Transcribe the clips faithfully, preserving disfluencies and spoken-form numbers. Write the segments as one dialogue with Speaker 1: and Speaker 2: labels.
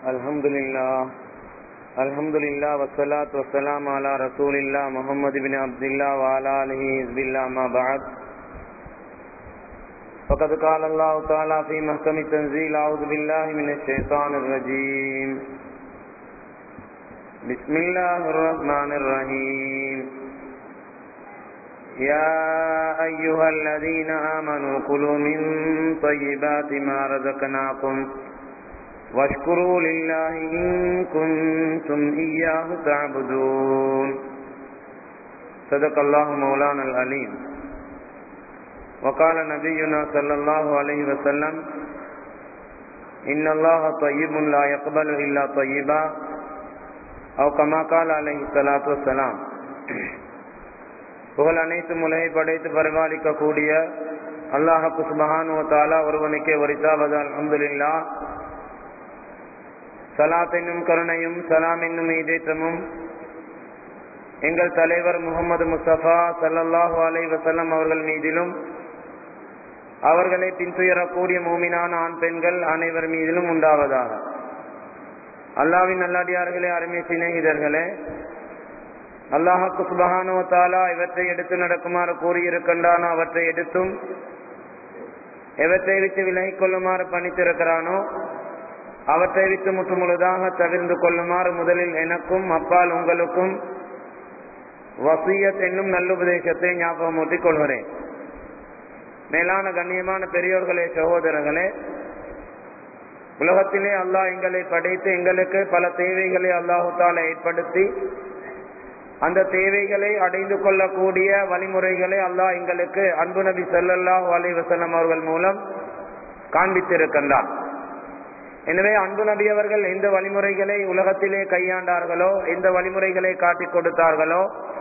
Speaker 1: Alhamdulillah, Alhamdulillah, wassalatu wassalamu ala rasulillah Muhammad ibn Abdullah wa ala alihi hizbillah ma ba'd. Faqad qala Allah ta'ala fi mahkami tanzil, a'udhu billahi minash shaitanir rajim. Bismillahir rahmanir rahim. Ya ayyuhalladhina amanu kulu min tayyibati ma razaqnakum واشكروا لله إن كنتم إياه تعبدون. صدق الله مولانا العليم. وقال نبينا صلى الله عليه وسلم إن الله طيب لا يقبل إلا طيبا أو كما قال عليه الصلاة والسلام. புகழ் அனைத்தும் உலகை படைத்து பரிபாலிக்க கூடிய அல்லாஹ் சுப்ஹானஹு வ தஆலா ஒருவனுக்கே உரித்தாவது. அல்ஹம்துலில்லாஹ். சலாத் என்னும் கருணையும் சலாம் என்னும் ஈடேற்றமும் எங்கள் தலைவர் முகமது முஸ்தபா ஸல்லல்லாஹு அலைஹி வஸல்லம் அவர்கள் மீதிலும் அவர்களை பின்துயரக்கூடிய மூமினான ஆண் பெண்கள் அனைவர் மீதிலும் உண்டாவதாக. அல்லாஹ்வின் நல்லடியார்களே, அருமை சிநேகிதர்களே, அல்லாஹ் சுப்ஹானஹு வ தஆலா இவற்றை எடுத்து நடக்குமாறு கூறியிருக்கின்றானோ அவற்றை எடுத்தும் எவற்றை விட்டு விலகிக் கொள்ளுமாறு பணித்திருக்கிறானோ அவற்றை விட்டு முற்றுமுழுதாக தவிர்ந்து கொள்ளுமாறு முதலில் எனக்கும் அப்பால் உங்களுக்கும் வசியத் என்னும் நல்லுபதேசத்தை ஞாபகமூட்டிக் கொள்கிறேன். மேலான கண்ணியமான பெரியோர்களே, சகோதரர்களே, உலகத்திலே அல்லாஹ் எங்களை படைத்து எங்களுக்கு பல தேவைகளை அல்லாஹு தஆலா ஏற்படுத்தி அந்த தேவைகளை அடைந்து கொள்ளக்கூடிய வழிமுறைகளை அல்லாஹ் எங்களுக்கு அன்பு நபி ஸல்லல்லாஹு அலைஹி வஸல்லம் அவர்கள் மூலம் காண்பித்திருக்கின்றார். எனவே அன்பு நபி அவர்கள் எந்த வழிமுறைகளை உலகத்திலே கையாண்டார்களோ, எந்த வழிமுறைகளை காட்டிக் கொடுத்தார்களோ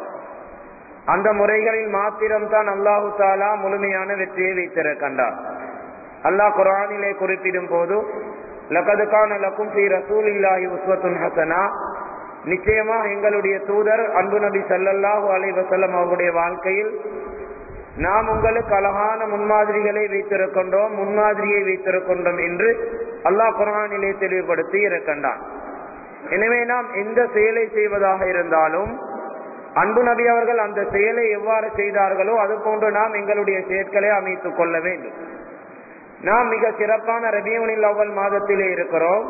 Speaker 1: அந்த முறைகளில் மாத்திரம்தான் அல்லாஹு தஆலா முழுமையான வெற்றியை வைத்திருக்கின்றார். அல்லாஹ் குர்ஆனிலே குறிப்பிடும் போது லகத் கான லகும் ஃபீ ரசூலில்லாஹி உஸ்வத்துன் ஹஸனா, நிச்சயமாக எங்களுடைய தூதர் அன்பு நபி ஸல்லல்லாஹு அலைஹி வஸல்லம் அவருடைய வாழ்க்கையில் நாம் உங்களுக்கு அழகான முன்மாதிரிகளை வைத்திருக்கின்றோம், முன்மாதிரியை வைத்திருக்கின்றோம் என்று அல்லாஹ் குர்ஆனிலே தெளிவுபடுத்தி இருக்கின்றான். எனவே நாம் எந்த செயலை செய்வதாக இருந்தாலும் அன்பு நபி அவர்கள் அந்த செயலை எவ்வாறு செய்தார்களோ அது போன்று நாம் எங்களுடைய செயற்களை அமைத்துக் கொள்ள வேண்டும். நாம் மிக சிறப்பான ரபியுல் அவ்வல் மாதத்திலே இருக்கிறோம்.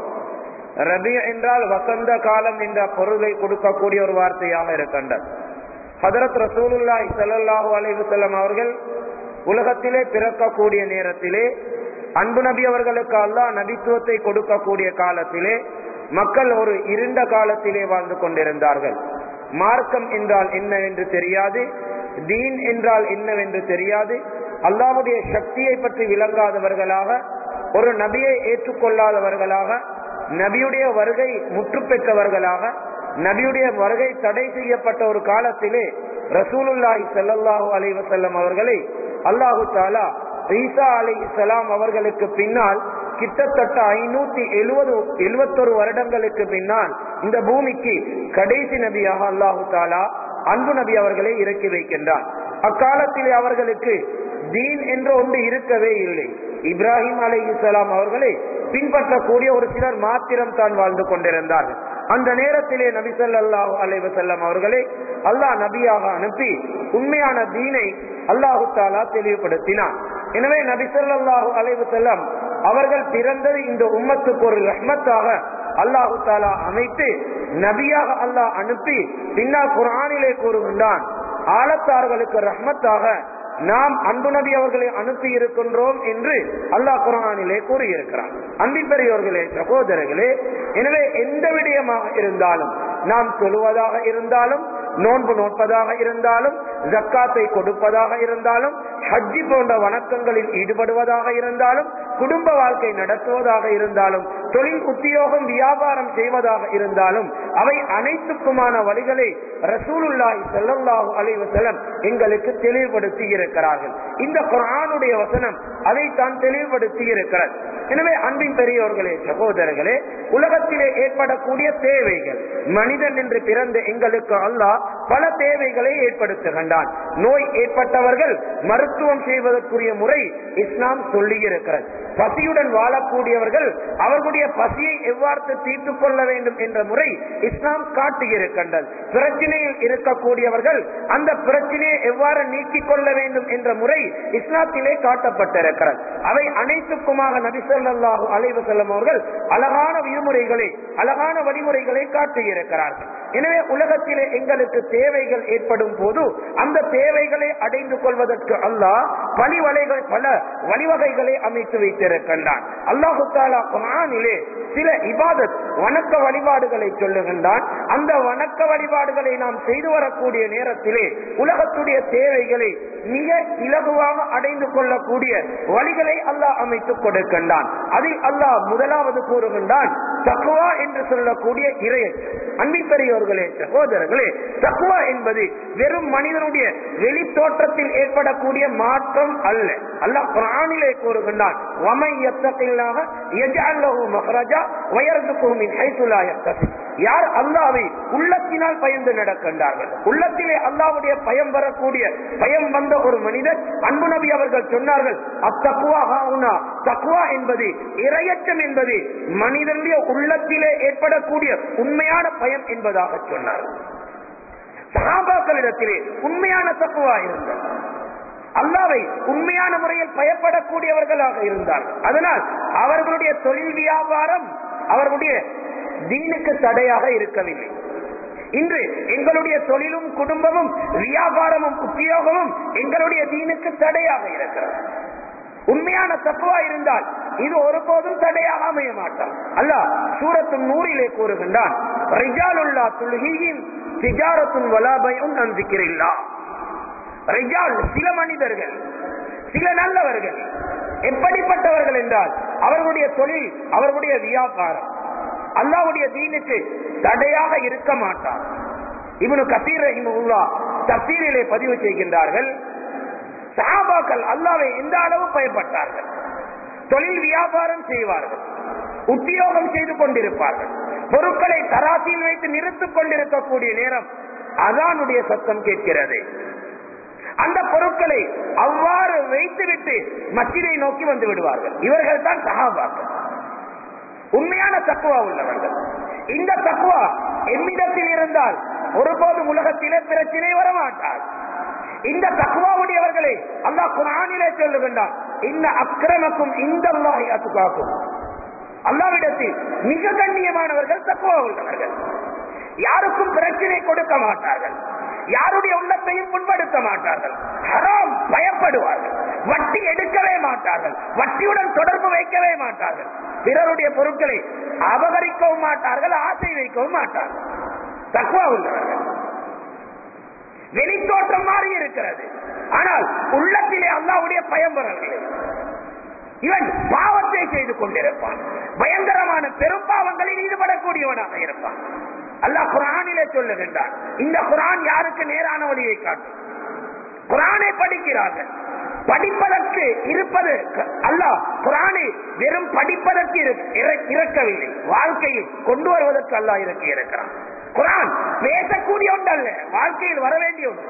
Speaker 1: ரபி என்றால் வசந்த காலம் என்ற பொருளை கொடுக்கக்கூடிய ஒரு வார்த்தையாக இருக்கின்றது. ஹதரத் ரசூலுல்லாஹி ஸல்லல்லாஹு அலைஹி வஸல்லம் அவர்கள் உலகத்திலே பிறக்கக்கூடிய நேரத்திலே அன்பு நபி அவர்களுக்கு அல்லாஹ் நபித்துவத்தை கொடுக்கக்கூடிய காலத்திலே மக்கள் ஒரு இருண்ட காலத்திலே வாழ்ந்து கொண்டிருந்தார்கள். மார்க்கம் என்றால் என்னவென்று தெரியாது, தீன் என்றால் என்னவென்று தெரியாது, அல்லாஹ்வுடைய சக்தியை பற்றி விளங்காதவர்களாக, ஒரு நபியை ஏற்றுக்கொள்ளாதவர்களாக, நபியுடைய வருகை முற்று பெற்றவர்களாக, நபியுடைய வருகை தடை செய்யப்பட்ட ஒரு காலத்திலே ரசூலுல்லாஹி ஸல்லல்லாஹு அலைஹி வஸல்லம் அவர்களை அல்லாஹு தஆலா ஈசா அலைஹிஸ்ஸலாம் அவர்களுக்கு பின்னால் கிட்டத்தட்ட ஐநூத்தி எழுபது எழுபத்தொரு வருடங்களுக்கு பின்னால் இந்த பூமிக்கு கடைசி நபியாக அல்லாஹு தஆலா அன்பு நபி அவர்களை இறக்கி வைக்கின்றார். அக்காலத்திலே அவர்களுக்கு தீன் என்று ஒன்று இருக்கவே இல்லை. இப்ராஹிம் அலைஹிஸ்ஸலாம் அவர்களை பின்பற்றக்கூடிய ஒரு சிலர் மாத்திரம் தான் வாழ்ந்து கொண்டிருந்தார்கள். அந்த நேரத்திலே நபி ஸல்லல்லாஹு அலைஹி வஸல்லம் அவர்களை அல்லாஹ் நபியாக அனுப்பி உண்மையான தீனை அல்லாஹு தஆலா தெளிவுபடுத்தினார். எனவே நபி ஸல்லல்லாஹு அலைஹி வஸல்லம் அவர்கள் பிறந்தது இந்த உம்மத்துக்கு ஒரு ரஹ்மத்தாக அல்லாஹு தஆலா அமைத்து நபியாக அல்லாஹ் அனுப்பி பின்னால் குர்ஆனிலே கூறுகின்றான், ஆலத்தார்களுக்கு ரஹ்மத்தாக நாம் அன்பு நபி அவர்களை அனுப்பி இருக்கின்றோம் என்று அல்லாஹ் குர்ஆனிலே கூறியிருக்கிறார். அன்பின் பெரியோர்களே, சகோதரர்களே, எனவே எந்த விடயமாக இருந்தாலும், நாம் சொல்லுவதாக இருந்தாலும், நோன்பு நோட்பதாக இருந்தாலும், ஜக்காத்தை கொடுப்பதாக இருந்தாலும், ஹஜ்ஜி போன்ற வணக்கங்களில் ஈடுபடுவதாக இருந்தாலும், குடும்ப வாழ்க்கை நடத்துவதாக இருந்தாலும், தொழில் உத்தியோகம் வியாபாரம் செய்வதாக இருந்தாலும், அவை அனைத்துக்குமான வழிகளை ரசூலுல்லாஹி ஸல்லல்லாஹு அலைஹி வஸல்லம் எங்களுக்கு தெளிவுபடுத்தி இருக்கிறார்கள். இந்த குர்ஆனுடைய வசனம் அதைத்தான் தெளிவுபடுத்தி இருக்கிறது. எனவே அன்பின் பெரியோர்களே, சகோதரர்களே, உலகத்திலே ஏற்படக்கூடிய தேவைகள், மனிதன் என்று பிறந்த எங்களுக்கு அல்லாஹ் பல தேவைகளை ஏற்படுத்துகின்றான். நோய் ஏற்பட்டவர்கள் மருத்துவம் செய்வதற்குரிய முறை இஸ்லாம் சொல்லி இருக்கிறது. பசியுடன் வாழக்கூடியவர்கள் அவர்களுடைய பசியை எவ்வாறு தீர்த்துக் கொள்ள வேண்டும் என்ற முறை இஸ்லாம் காட்டியிருக்கின்றது. பிரச்சனையில் இருக்கக்கூடியவர்கள் அந்த பிரச்சனையை எவ்வாறு நீக்கிக் கொள்ள வேண்டும் என்ற முறை இஸ்லாத்திலே காட்டப்பட்டிருக்கிறது. அவை அனைத்துக்குமாக நபி ஸல்லல்லாஹு அலைஹி வஸல்லம் அவர்கள் அழகான விதிமுறைகளை அழகான வழிமுறைகளை காட்டியிருக்கிறார்கள். எனவே உலகத்திலே எங்களுக்கு தேவைகள் ஏற்படும் போது அந்த தேவைகளை அடைந்து கொள்வதற்கு அல்லாஹ் வழிவகைகள் பல வழிவகைகளை அமைத்து வைத்திருக்கின்றான். அல்லாஹு தஆலா குர்ஆனிலே சில இபாதத் வணக்க வழிபாடுகளை சொல்லுகின்றான். அந்த வணக்க வழிபாடுகளை நாம் செய்து வரக்கூடிய நேரத்திலே உலகத்துடைய தேவைகளை மிக இலகுவாக அடைந்து கொள்ளக்கூடிய வழிகளை அல்லாஹ் அமைத்துக் கொடுக்கின்றான். அதில் அல்லாஹ் முதலாவது கூறுகின்றான் தக்வா என்று சொல்லக்கூடிய இறையச்சம். அன்பிற்குரியவர்களே, சகோதரர்களே, தக்வா என்பது வெறும் மனிதனுடைய வெளி தோற்றத்தில் ஏற்படக்கூடிய மாற்றம் அல்ல. அல்லாஹ் குர்ஆனிலே கூறுகின்றான் வமை யத்தகில்லாஹ யஜ்அல் லஹு மக்ரஜா வ யர்ஸுகுஹு மின் ஹைஸு லா யஹ்தஸிப். யார் அல்லாஹ்வை உள்ளத்தினால் பயந்து நடக்கின்றார்கள், உள்ளத்திலே அல்லாஹ்வுடைய பயம் வரக்கூடிய பயம் வந்த ஒரு மனிதர், அன்பு நபி அவர்கள் சொன்னார்கள் அத்தக்வா ஹாஉனா, தக்வா என்பது இறையச்சம் என்பது மனிதனுடைய உள்ளத்திலே ஏற்படக்கூடிய உண்மையான பயம் என்பதாக சொன்னார்கள். சஹாபாக்களிடத்திலே உண்மையான தக்வா இருந்தது. அல்லாஹ்வை உண்மையான முறையில் பயப்படக்கூடியவர்களாக இருந்தார்கள். அதனால் அவர்களுடைய தொழில் வியாபாரம் அவர்களுடைய தீனுக்கு தடையாக இருக்கவில்லை. இன்று எங்களுடைய தொழிலும் குடும்பமும் வியாபாரமும் உத்தியோகமும் எங்களுடைய தீனுக்கு தடையாக இருக்கிறது. உண்மையான தக்வா இருந்தால் இது ஒருபோதும் தடையாக அமைய மாட்டான். அல்லாஹ் சூரத்து நூறிலே கூறுகின்றான் ரிஜாலுல்லா துல்ஹீஹிம் திஜாரத்துன் வலா பைஉன் அன் ஸிக்ரில்லாஹ். ரிஜால் சில மனிதர்கள், சில நல்லவர்கள். எப்படிப்பட்டவர்கள் என்றால் அவர்களுடைய தொழில் அவர்களுடைய வியாபாரம் அல்லாஹ்வுடைய தீனுக்கு தடையாக இருக்க மாட்டார். இப்னு கஸீர் ரஹிமஹுல்லாஹ் தஃசீரிலே பதிவு செய்கின்றார்கள், சஹாபாக்கள் அல்லாஹ்வை எந்த அளவு பயப்பட்டார்கள். தொழில் வியாபாரம் செய்வார்கள், உத்தியோகம் செய்து கொண்டிருப்பார்கள், பொருட்களை தராசில் வைத்து நிறுத்திக் கொண்டிருக்கக்கூடிய நேரம் அதானுடைய சத்தம் கேட்கிறது. அந்த பொருட்களை அவ்வாறு வைத்துவிட்டு மஸ்ஜிதை நோக்கி வந்து விடுவார்கள். இவர்கள் தான் சஹாபாக்கள், உண்மையான தக்வா உள்ளவர்கள். இந்த தக்வா எம்மிடத்தில் இருந்தால் ஒருபோதும் உலகத்திலே பிரச்சனை வரமாட்டார். இந்த தக்வாவுடையவர்களை அல்லாஹ் குர்ஆனிலே சொல்லுகின்றான் இன்ன அக்ரமக்கும் இந்தல்லாஹி அத்காக்கும். அல்லாஹ்விடத்தில் மிக கண்ணியமானவர்கள் தக்வா உள்ளவர்கள். யாருக்கும் பிரச்சனை கொடுக்க மாட்டார்கள், யாருடைய உள்ளத்தையும் புண்படுத்த மாட்டார்கள், ஹராம் பயப்படுவார்கள், வட்டி எடுக்கவே மாட்டார்கள், வட்டியுடன் தொடர்பு வைக்கவே மாட்டார்கள், பிறருடைய பொருட்களை அபகரிக்கவும் மாட்டார்கள், ஆசை வைக்கவும் மாட்டார்கள். தக்வா உள்ளவர்கள். வெளித்தோற்றம் மாறி இருக்கிறது, ஆனால் உள்ளத்திலே அல்லாஹ்வுடைய பயம் வரவில்லை. இவன் பாவத்தை செய்து கொண்டிருப்பான், பயங்கரமான பெரும் பாவங்களில் ஈடுபடக்கூடியவனாக இருப்பான். அல்லாஹ் குர்ஆனிலே சொல்லுகின்றான் இந்த குர்ஆன் யாருக்கு நேரான வழியை காட்டும். குர்ஆனை படிக்கிறார்கள், படிப்பதற்கு இருப்பது அல்லாஹ் குர்ஆனை வெறும் படிப்பதற்கு இறக்கவில்லை, வாழ்க்கையில் கொண்டு வருவதற்கு அல்லாஹ் இறக்கி இருக்கிறான். குர்ஆன் பேசக்கூடிய ஒன்று அல்ல, வாழ்க்கையில் வர வேண்டிய ஒன்று.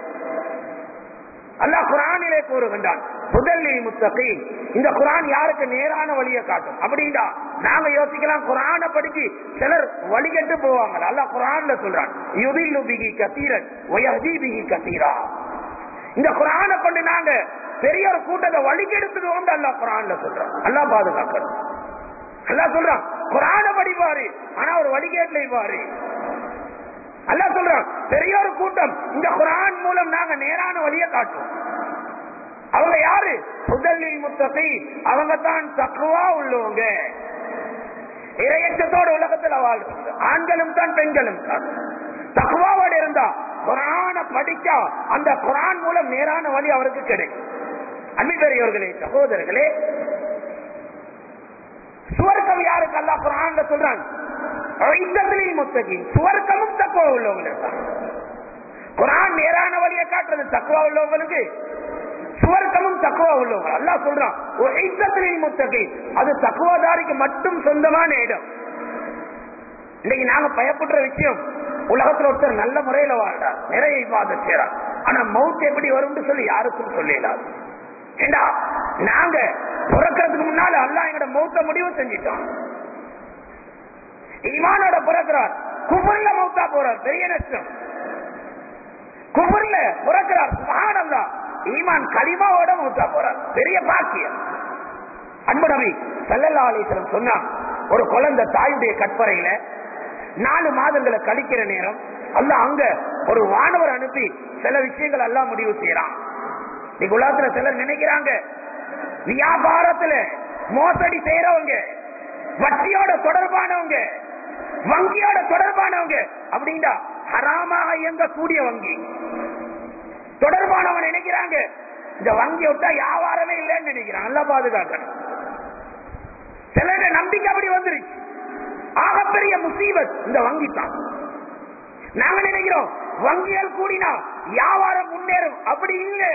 Speaker 1: அல்லாஹ் குர்ஆனிலே கூறுகின்றான் முதலில் முத்தகீன். இந்த குர்ஆன் யாருக்கு நேரான வழியை காட்டும். அப்படின்னா நாங்க யோசிக்கலாம் குர்ஆனை படிச்சு சிலர் வழிகட்டு போவாங்க. அல்லாஹ் குர்ஆன்ல சொல்றான் யுதில்லு பிஹி கஸீரன் வ யஹ்தி பிஹி கஸீரா. இந்த குர்ஆனை கொண்டு நாங்க பெரிய ஒரு கூட்டத்தை வழிகெடுத்துடுவோம் அல்லாஹ் குர்ஆன்ல சொல்றான். அல்லாஹ் பாதுகாக்கணும். அல்லாஹ் சொல்றான் குர்ஆனை படிப்பாரு, ஆனா ஒரு வழிகேட்டுல இவ்வாறு. அல்லாஹ் சொல்றான் பெரிய ஒரு கூட்டம் இந்த குர்ஆன் மூலம் நாங்க நேரான வழியை காட்டுவோம். அவங்க யாரு? முதலில் முத்தகீன். அவங்க தான் தக்வா உள்ளவங்க, இறையச்சத்தோடு உலகத்துல வாழ்றவங்க. ஆண்களும் தான் பெண்களும் தான் தக்வாவோடு இருந்தா குர்ஆனை படிச்சா அந்த குர்ஆன் மூலம் நேரான வழி அவருக்கு கிடைக்கும். அன்பிற்குரியவர்களே, சகோதரர்களே, சுவர்க்கம் யாருக்கு அல்லாஹ் குர்ஆன்ல சொல்றான் சுவர்க்கமும் தக்வா உள்ளவங்களுக்கு. குர்ஆன் நேரான வழியை காட்டுறது தக்வா உள்ளவங்களுக்கு, சுவர்க்கமும் தக்வா உள்ளவங்க. அல்லாஹ் சொல்றான் அது தக்வாதாரிக்கு மட்டும் சொந்தமான இடம். இன்னைக்கு நாங்க பயப்படுற விஷயம், உலகத்துல ஒருத்தர் நல்ல முறையில வாழ்றார், நிறைய இபாதத் செய்றார், ஆனா மவுத் எப்படி வரும் சொல்லி யாருக்கும் சொல்லலாம். ஏண்டா நாங்க பிறக்கிறதுக்கு முன்னால அல்லாஹ் எங்கட மௌத்த முடிவு செஞ்சிட்டான். ஈமானோட பிறக்கிறார், குஃப்ர்ல மௌத்தா போறார், பெரிய நஷ்டம். குஃப்ர்ல பிறக்கிறார், சுப்ஹானல்லாஹ், ஈமான் கலிமாவோட மௌத்தா போறார், பெரிய பாக்கியம். அன்பு நபி ஸல்லல்லாஹு அலைஹி வஸல்லம் சொன்னார், ஒரு குழந்தை தாயுடைய கற்பறையில நாலு மாதங்களை கழிக்கிற நேரம் அல்லாஹ் அங்க ஒரு வானவர் அனுப்பி சில விஷயங்கள் எல்லாம் முடிவு செய்யறான். நீ உலகத்துல சிலர் நினைக்கிறாங்க வியாபாரத்துல மோசடி செய்யறவங்க, வட்டியோட தொடர்பானவங்க, வங்கியோட தொடர்பானவங்க அப்படின்னா ஹராமாக இயங்கக்கூடிய வங்கி தொடர்பானவங்க நினைக்கிறாங்க இந்த வங்கி விட்டா வியாபாரமே இல்லைன்னு நினைக்கிறாங்க. நல்லா பாதுகாக்கணும். சிலருடைய நம்பிக்கை அப்படி வந்துருச்சு. ஆகப்பெரிய முசீபத் இந்த வங்கி தான். நாங்க நினைக்கிறோம் வங்கிகள் கூடினா வியாபாரம் முன்னேறும், அப்படி இல்லை.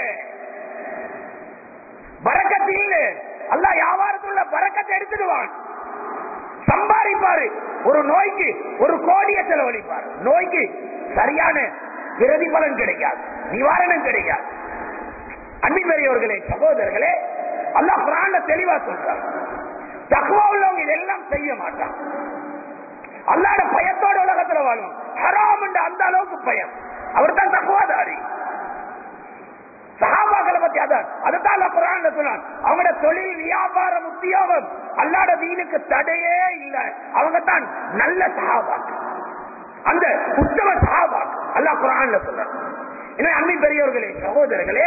Speaker 1: பரக்கத்து இல்லை. அல்லாஹ் வியாபாரத்துள்ள பரக்கத்தை எடுத்துடுவான், சம்பாதிப்பாரு. ஒரு நோய்க்கு ஒரு கோடியை செலவழிப்பார், நோய்க்கு சரியான பிரதிபலன் கிடைக்காது, நிவாரணம் கிடைக்காது. அன்பிற்குரியவர்களே, சகோதரர்களே, அல்லாஹ் குர்ஆன்ல தெளிவா சொல்றார், தக்வா உள்ளவங்க இதெல்லாம் செய்ய மாட்டான். அல்லாஹ்வுடைய பயத்தோட உலகத்துல வாழும். ஹராம் என்ற அந்த அளவுக்கு பயம், அவர் தான் தக்வாதாரி. சஹாபாக்களை பத்தி அதான் அதுதான் அல்லாஹ் குர்ஆன்ல சொன்னான், அவங்களோட தொழில் வியாபாரம் உத்தியோகம் அல்லாஹ்வுடைய தீனுக்கு தடையே இல்லை. அவங்க தான் நல்ல சஹாபாக்கள், அந்த உத்தம சஹாபாக்கள் அல்லாஹ் குர்ஆன்ல சொல்றான். எனவே அன்பின் பெரியவர்களே, சகோதரர்களே,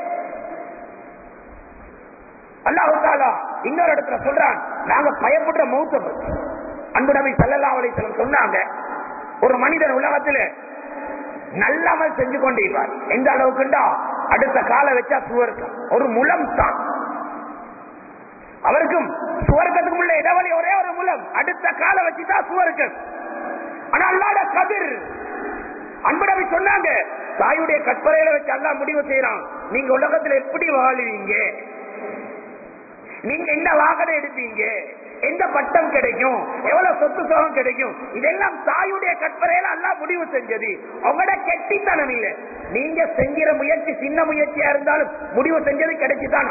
Speaker 1: அல்லாஹ் தஆலா இன்னொரு இடத்துல சொல்றான், நாங்க பயப்படுற மௌத்தை பத்தி. அன்பு நபி ஸல்லல்லாஹு அலைஹி வஸல்லம் சொன்னாங்க, ஒரு மனிதன் உலகத்துல நல்லமல் செஞ்சு கொண்டிருப்பார். எந்த அளவுக்குண்டா அடுத்த கால வச்சா சுவர்க்கம் ஒரு முலம் தான். அவருக்கும் சுவர்க்கத்துக்கு உள்ள இடவழி ஒரே ஒரு முலம், அடுத்த கால வச்சுதான் சுவர்க்கம். ஆனா அல்லாஹ்வுடைய கதிர், அன்பு நபி சொன்னாங்க, தாயுடைய கற்பறையில வச்சு அல்லாஹ் முடிவு செய்யறான், நீங்க உலகத்துல எப்படி வாழுவீங்க, நீங்க என்ன வாகனம் எடுப்பீங்க, எந்த பட்டம் கிடைக்கும், எவ்வளவு சொத்து சுகம் கிடைக்கும், இதெல்லாம் தாயுடைய கற்பறையில அல்லாஹ் முடிவு செஞ்சது. உங்களோட கெட்டித்தனம் இல்லை, நீங்க செஞ்சிற முயற்சி சின்ன முயற்சியா இருந்தாலும் முடிவு செஞ்சது கிடைச்சுதான்.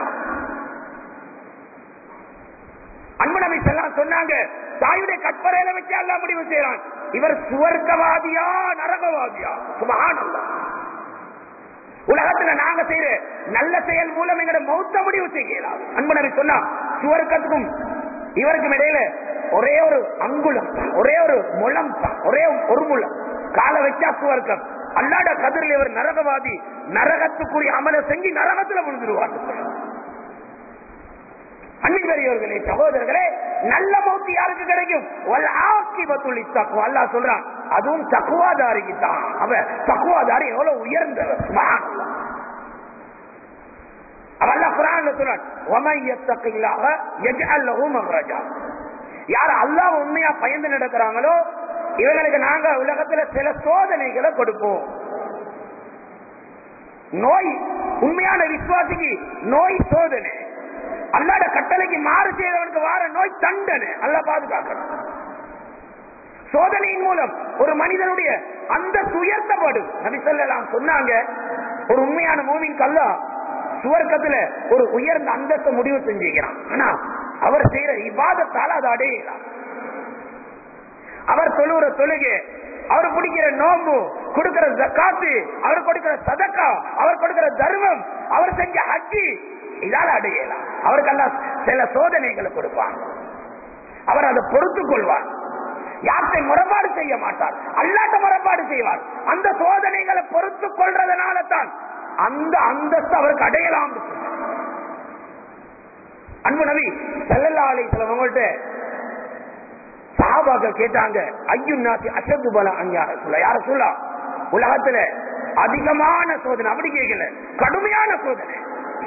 Speaker 1: அன்பு நபி ஸல்லல்லாஹு சொன்னாங்க, தாயுடைய கற்பறையில வச்சு அல்லாஹ் முடிவு செய்யறான், இவர் சுவர்க்கவாதியா நரகவாதியா. சுப்ஹானல்லாஹ். உலகத்துல நாங்க செய்யற நல்ல செயல் மூலம் எங்கட மௌத்த முடிவு செய்யலாம். அன்பு நபி சொன்னா, சுவர்க்கத்துக்கும் இவருக்கும் இடையில ஒரே ஒரு அங்குலம், ஒரே ஒரு முலம், ஒரே ஒரு முலம், கால வச்சா சுவர்க்கம். அல்லாஹ்வுடைய கதிரில் இவர் நரகவாதி, நரகத்துக்குரிய அமல செஞ்சு நரகத்துல விழுந்துருவார். அன்பின் பெரியவர்களே, சகோதரர்களே, நல்ல மௌத்து யாருக்கு கிடைக்கும்? அல்லாஹ் சொல்றான், அதுவும் தக்வாதாரிக்கு தான். அவன் தக்வாதாரி எவ்வளவு உயர்ந்தவர். சுப்ஹானல்லாஹ். அல்லாஹ் குர்ஆன்ல சொல்றான், வமன் யத்தகில்லாஹ யஜ்அல் லஹு மக்ரஜா. யார் அல்லாஹ் உண்மையா பயந்து நடக்கிறாங்களோ இவங்களுக்கு நாங்க உலகத்துல சில சோதனைகளை கொடுப்போம். நோய், உண்மையான விசுவாசிக்கு நோய் சோதனை, அல்லாஹ்வுடைய கட்டளைக்கு மாறு செய்தவனுக்கு வார நோய் தண்டனை. அல்லாஹ் பாதுகாக்கணும். சோதனையின் மூலம் ஒரு மனிதனுடைய அந்த உயர்த்தப்படும். நபி ஸல்லல்லாஹு சொன்னாங்க, ஒரு உண்மையான மூமினுக்கு அல்லாஹ் சுவர்க்கத்துல ஒரு உயர்ந்த அந்தஸ்தை முடிவு செஞ்சுக்கிறான். ஆனா அவர் செய்யற இபாதத்தால அதை அடையலாம். அவர் தொழுகிற தொழுகை, அவர் குடிக்கிற நோம்பு, கொடுக்கிற ஜக்காத்து, அவர் கொடுக்கிற சதக்கா, அவர் கொடுக்கிற தர்மம், அவர் செஞ்ச ஹஜ்ஜி, இதால அடையலாம். அவருக்கெல்லாம் சில சோதனைகளை கொடுப்பான், அவர் அதை பொறுத்துக் கொள்வார். யார்த்தை முறைப்பாடு செய்ய மாட்டார், அல்லாஹ்ட்ட முறைப்பாடு செய்வார். அந்த சோதனைகளை பொறுத்துக் கொள்றதுனால தான் அந்த அந்தஸ்து அவருக்கு அடையலாம். அன்பு நபி ஸல்லல்லாஹு அலைஹி வஸல்லம் அவங்கள்ட்ட சஹாபாக்கள் கேட்டாங்க, அய்யுன்னாசி அஷத்து பலா அன்யா ரசூலல்லாஹ், யா ரசூலல்லாஹ், உலகத்துல அதிகமான சோதனை. அப்படி கேட்கல, கடுமையான சோதனை,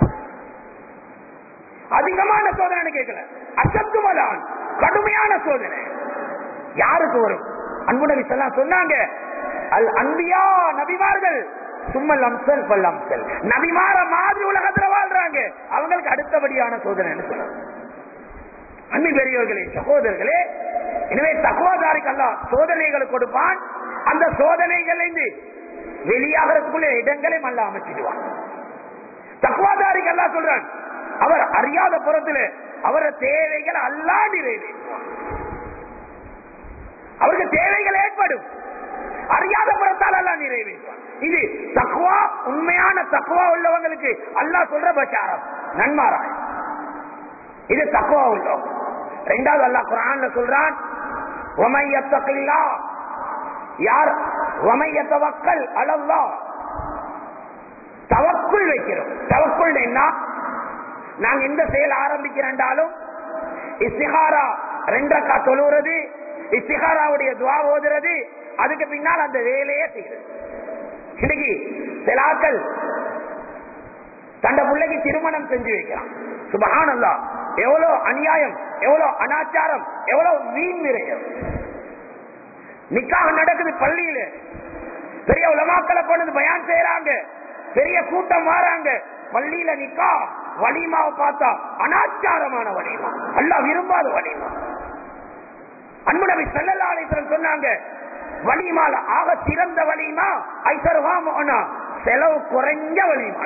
Speaker 1: அதிகமான சோதனை கேட்கல, அஷத்து பலான், கடுமையான சோதனை யாருக்கு வரும்? அன்பு நபி ஸல்லல்லாஹு அலைஹி வஸல்லம் சொன்னாங்க, அல் அன்பியா, நபிமார்கள், சும்மல் அம்சல் பல் அம்சல், நபிமார மாதிரி உலகத்துல வாழ்றாங்க, அவங்களுக்கு அடுத்தபடியான சோதனை. அன்பின் பெரியவர்களே, சகோதரர்களே, எனவே தக்வாதாரிக்கு அல்லாஹ் சோதனைகளை கொடுப்பான். அந்த சோதனைகள் வெளியாகிறதுக்குள்ள இடங்களையும் அல்லாஹ் அமைச்சிடுவான். தக்வாதாரிக்கு அல்லாஹ் சொல்றான், அவர் அறியாத புறத்தில் அவர தேவைகள் அல்லாஹ் நிறைவேற்றுவார். அவருக்கு தேவைகள் ஏற்படும், அறியாத புறத்தால் அல்லாஹ் நிறைவேற்றுவார். இது தக்வா, உண்மையான தக்வா உள்ளவங்களுக்கு அல்லாஹ் சொல்ற பஷாரம், நன்மாராய். இது தக்வா உள்ளவங்க. இரண்டாவது அல்லாஹ் குர்ஆன்ல சொல்றான், வமை யத்தகில்லாஹ், யார் வமை யதவக்கல் அலல்லாஹ், தவக்குல் வைக்கிறோம். தவக்குல் என்ன? நாங்க எந்த செயல் ஆரம்பிக்கிறோம், இஸ்திகாரா ரெண்டு ரக்கா தொழுகிறது, இஸ்திகாராவுடைய துஆ ஓதுறது, அதுக்கு பின்னால் அந்த வேலையே செய்யுது. இன்னைக்கு சிலாக்கள் தண்ட பிள்ளைக்கு திருமணம் செஞ்சு வைக்கிறான். சுப்ஹானல்லாஹ், எவ்வளவு அநியாயம், எவ்வளவு அனாச்சாரம், எவ்வளவு வீண் விரயம். நிக்காஹ் நடக்குது பள்ளியில, பெரிய உலமாக்களை கொண்டு பயான் செய்யறாங்க, பெரிய கூட்டம் மாறாங்க, பள்ளியில நிக்கா வலிமாவை பார்த்தா அனாச்சாரமான வலிமா, அல்லாஹ் விரும்பாத வலிமா. அன்பு நபி ஸல்லல்லாஹு அலைஹி வஸல்லம் சொன்னாங்க, வலிமால ஆக சிறந்த வலிமா ஐசர்ஹாமோனா, செலவு குறைஞ்ச வலிமா.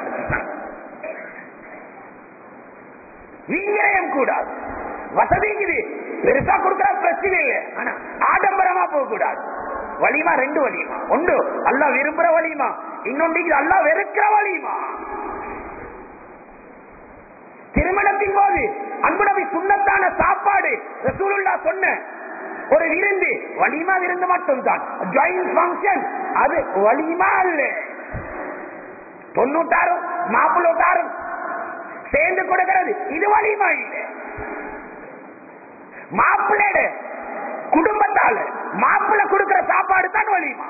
Speaker 1: வீங்கயம் கூடாது, வசதிக்குது பெருசா கொடுக்கிற பிரச்சனை இல்லை, ஆனா ஆடம்பரமா போக கூடாது. வலிமா ரெண்டு வலிமா, ஒன்று அல்லாஹ் விரும்புற வலிமா, இன்னொன்று அல்லாஹ் வெறுக்கிற வலிமா. திருமணத்தின் போது அன்பு நபி சுன்னத்தான சாப்பாடு ரசூலுல்லாஹ் சொன்ன ஒரு விருந்து, வலிமா விருந்து மட்டும் தான். ஜாயிண்ட் ஃபங்க்ஷன் அது வலிமா அல்ல. தொண்ணூத்தாறும் மாப்பிள்ளோட்டாரும் சேர்ந்து கொடுக்கிறது இது வலிமா இல்லை. மாப்பிள்ளோட குடும்பத்தால மாப்பிள்ளை கொடுக்கிற சாப்பாடு தான் வலிமா.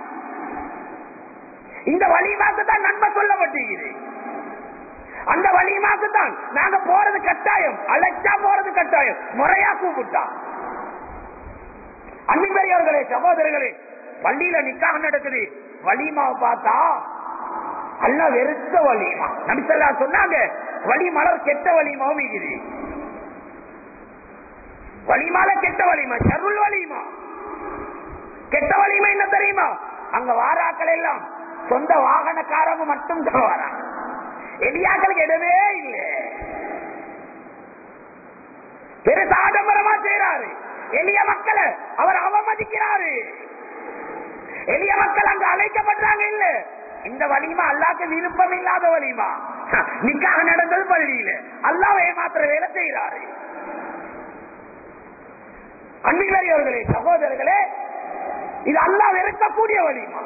Speaker 1: இந்த வலிமாக்கு தான் நன்மை சொல்லப்பட்டிருக்கிறது. அந்த வலிமாக்கு தான் நாங்க போறது கட்டாயம், அழைச்சா போறது கட்டாயம், முறையா கூப்பிட்டா. அன்பிற்குரியவர்களே, சகோதரர்களே, பள்ளியில நிக்காஹ் நடக்குது, வலிமாவை பார்த்தா அல்லாஹ் வெறுத்த வலிமா. நபி ஸல்லல்லாஹு அலைஹி சொன்னாங்க, வலி மலர் கெட்ட வலிமாவும் இருக்குது. வலிமால கெட்ட வலிமா, ஷர்ருல் வலிமா. கெட்ட வலிமா என்ன தெரியுமா? அங்க வாராக்கள் எல்லாம் சொந்த வாகனக்காரங்க மட்டும் தான் வராங்க, எளியாக்களுக்கு இடமே இல்லை. பெருசு ஆடம்பரமா செய்யறாரு, எளிய மக்களை அவர் அவமதிக்கிறாரு. எளிய மக்கள் அங்கு அழைக்கப்படுறாங்க இல்ல. இந்த வலிமா அல்லாஹ்க்கு விருப்பம் இல்லாத வலிமா. நிக்காஹ் நடந்தது பள்ளியில, அல்லாஹ் ஏமாத்துற வேலை செய்யறாரு. அன்பிற்குரியவர்களே, சகோதரர்களே, இது அல்லாஹ் வெறுக்கக்கூடிய வலிமா.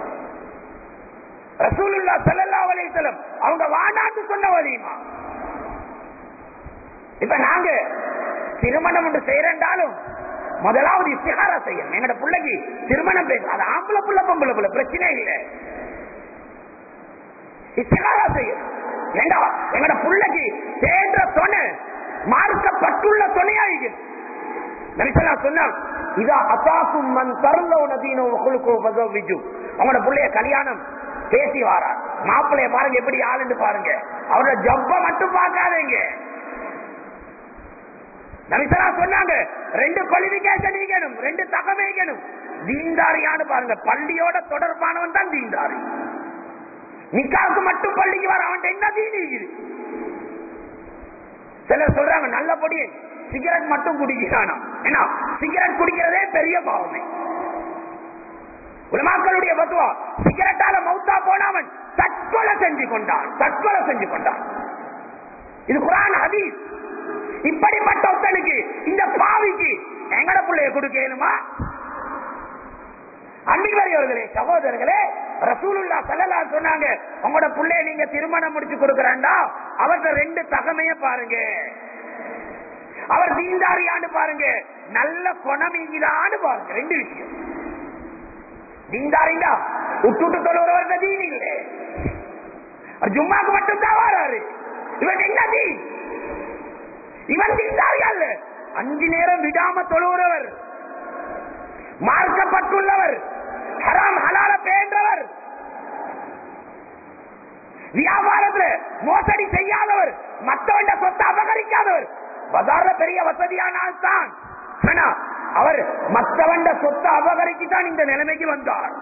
Speaker 1: ரசூலுல்லாஹ் ஸல்லல்லாஹு அலைஹி வஸல்லம் அவங்க வானாட்டு சொன்ன வலிமா. இப்ப நாங்க திருமணம் ஒன்று செய்யறாலும் முதலாவது இஸ்திகாரா செய்யணும். எங்கட பிள்ளைக்கு திருமணம் பேச, அது ஆம்பளை புள்ள பொம்பளை புள்ள பிரச்சனை இல்லை, இஸ்திகாரா செய்யணும். ஏண்டா எங்கட பிள்ளைக்கு தேன்ற துணை மார்க்கப்பட்டுள்ள துணையாகும். நபிசல்லா சொன்னாங்க, இதா அசாக்கும் மன் தர்லௌன தீனஹு வ குலுஹு ஃபஸவ்விஜு. அவங்களோட பிள்ளைய கல்யாணம் பேசி வாரா, மாப்பிள்ளைய பாருங்க எப்படி ஆளுன்னு பாருங்க, அவரோட ஜப்ப மட்டும் பார்க்காதீங்க. நபிசல்லா சொன்னாங்க, ரெண்டு குவாலிஃபிகேஷன் இருக்கணும், ரெண்டு தகமை இருக்கணும். தீன்தாரியான்னு பாருங்க, பள்ளியோட தொடர்பானவன் தான் தீன்தாரி. நிக்காவுக்கு மட்டும் பள்ளிக்கு வர அவன் என்ன தீனி இருக்குது? சிலர் சொல்றாங்க நல்லபடியே சிகரெட் மட்டும் குடிக்கிறானா. ஏன்னா சிகரெட் குடிக்கிறதே பெரிய பாவமே. உலமாக்களுடைய பத்துவா, சிகரெட்டால மௌத்தா போனவன் தற்கொலை செஞ்சு கொண்டான், தற்கொலை செஞ்சு கொண்டான். இது குர்ஆன் ஹதீஸ். இப்படிப்பட்ட ஒருத்தனுக்கு, இந்த பாவிக்கு எங்கட பிள்ளைய கொடுக்கணுமா? அன்பிற்குரியவர்களே, சகோதரர்களே, ரசூலுல்லாஹ் ஸல்லல்லாஹு அலைஹி சொன்னாங்க, உங்களோட பிள்ளைய நீங்க திருமணம் முடிச்சு கொடுக்கறாண்டா அவர்கிட்ட ரெண்டு தகமைய பாருங்க. அவர் தீன்தாரியான்னு பாருங்க, நல்ல குணமீங்களான்னு பாருங்க. ரெண்டு விஷயம். தீன்தாரிண்டா விட்டுட்டு தொழுறவர்கிட்ட தீன் இல்லை, ஜும்மாக்கு மட்டும் தான் வராரு. இவன் என்ன தீன்? இவன் தீன்தாரியா இல்ல, அஞ்சு நேரம் விடாம தொழுகிறவர், மார்க்கப்பட்டுள்ளவர், ஹராம் ஹலால பேன்றவர், வியாபாரத்துல மோசடி செய்யாதவர், மற்றவண்ட சொத்தை அபகரிக்காதவர். பஜார்ல பெரிய வசதியானால் தான், ஆனா அவர் மற்றவண்ட சொத்தை அபகரிச்சுதான் இந்த நிலைமைக்கு வந்தார்.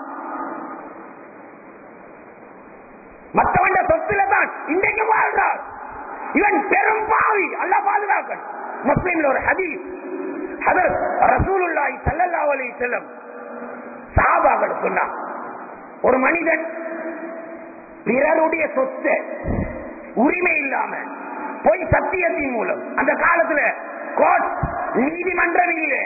Speaker 1: மற்றவண்ட சொத்துல தான் இன்றைக்கு வாழ்றார். இவன் பெரும் பாவி, அல்லாஹ் பாதுகாக்கணும். முஸ்லிம்ல ஒரு ஹதீஸ், ஹதரத் ரசூலுல்லாஹி ஸல்லல்லாஹு அலைஹி வஸல்லம் சஹாபாக்கள் சொன்னார், ஒரு மனிதன் பிறருடைய சொத்தை உரிமை இல்லாம போய் சத்தியத்தின் மூலம், அந்த காலத்துல கோர்ட் நீதிமன்றம் இல்லை,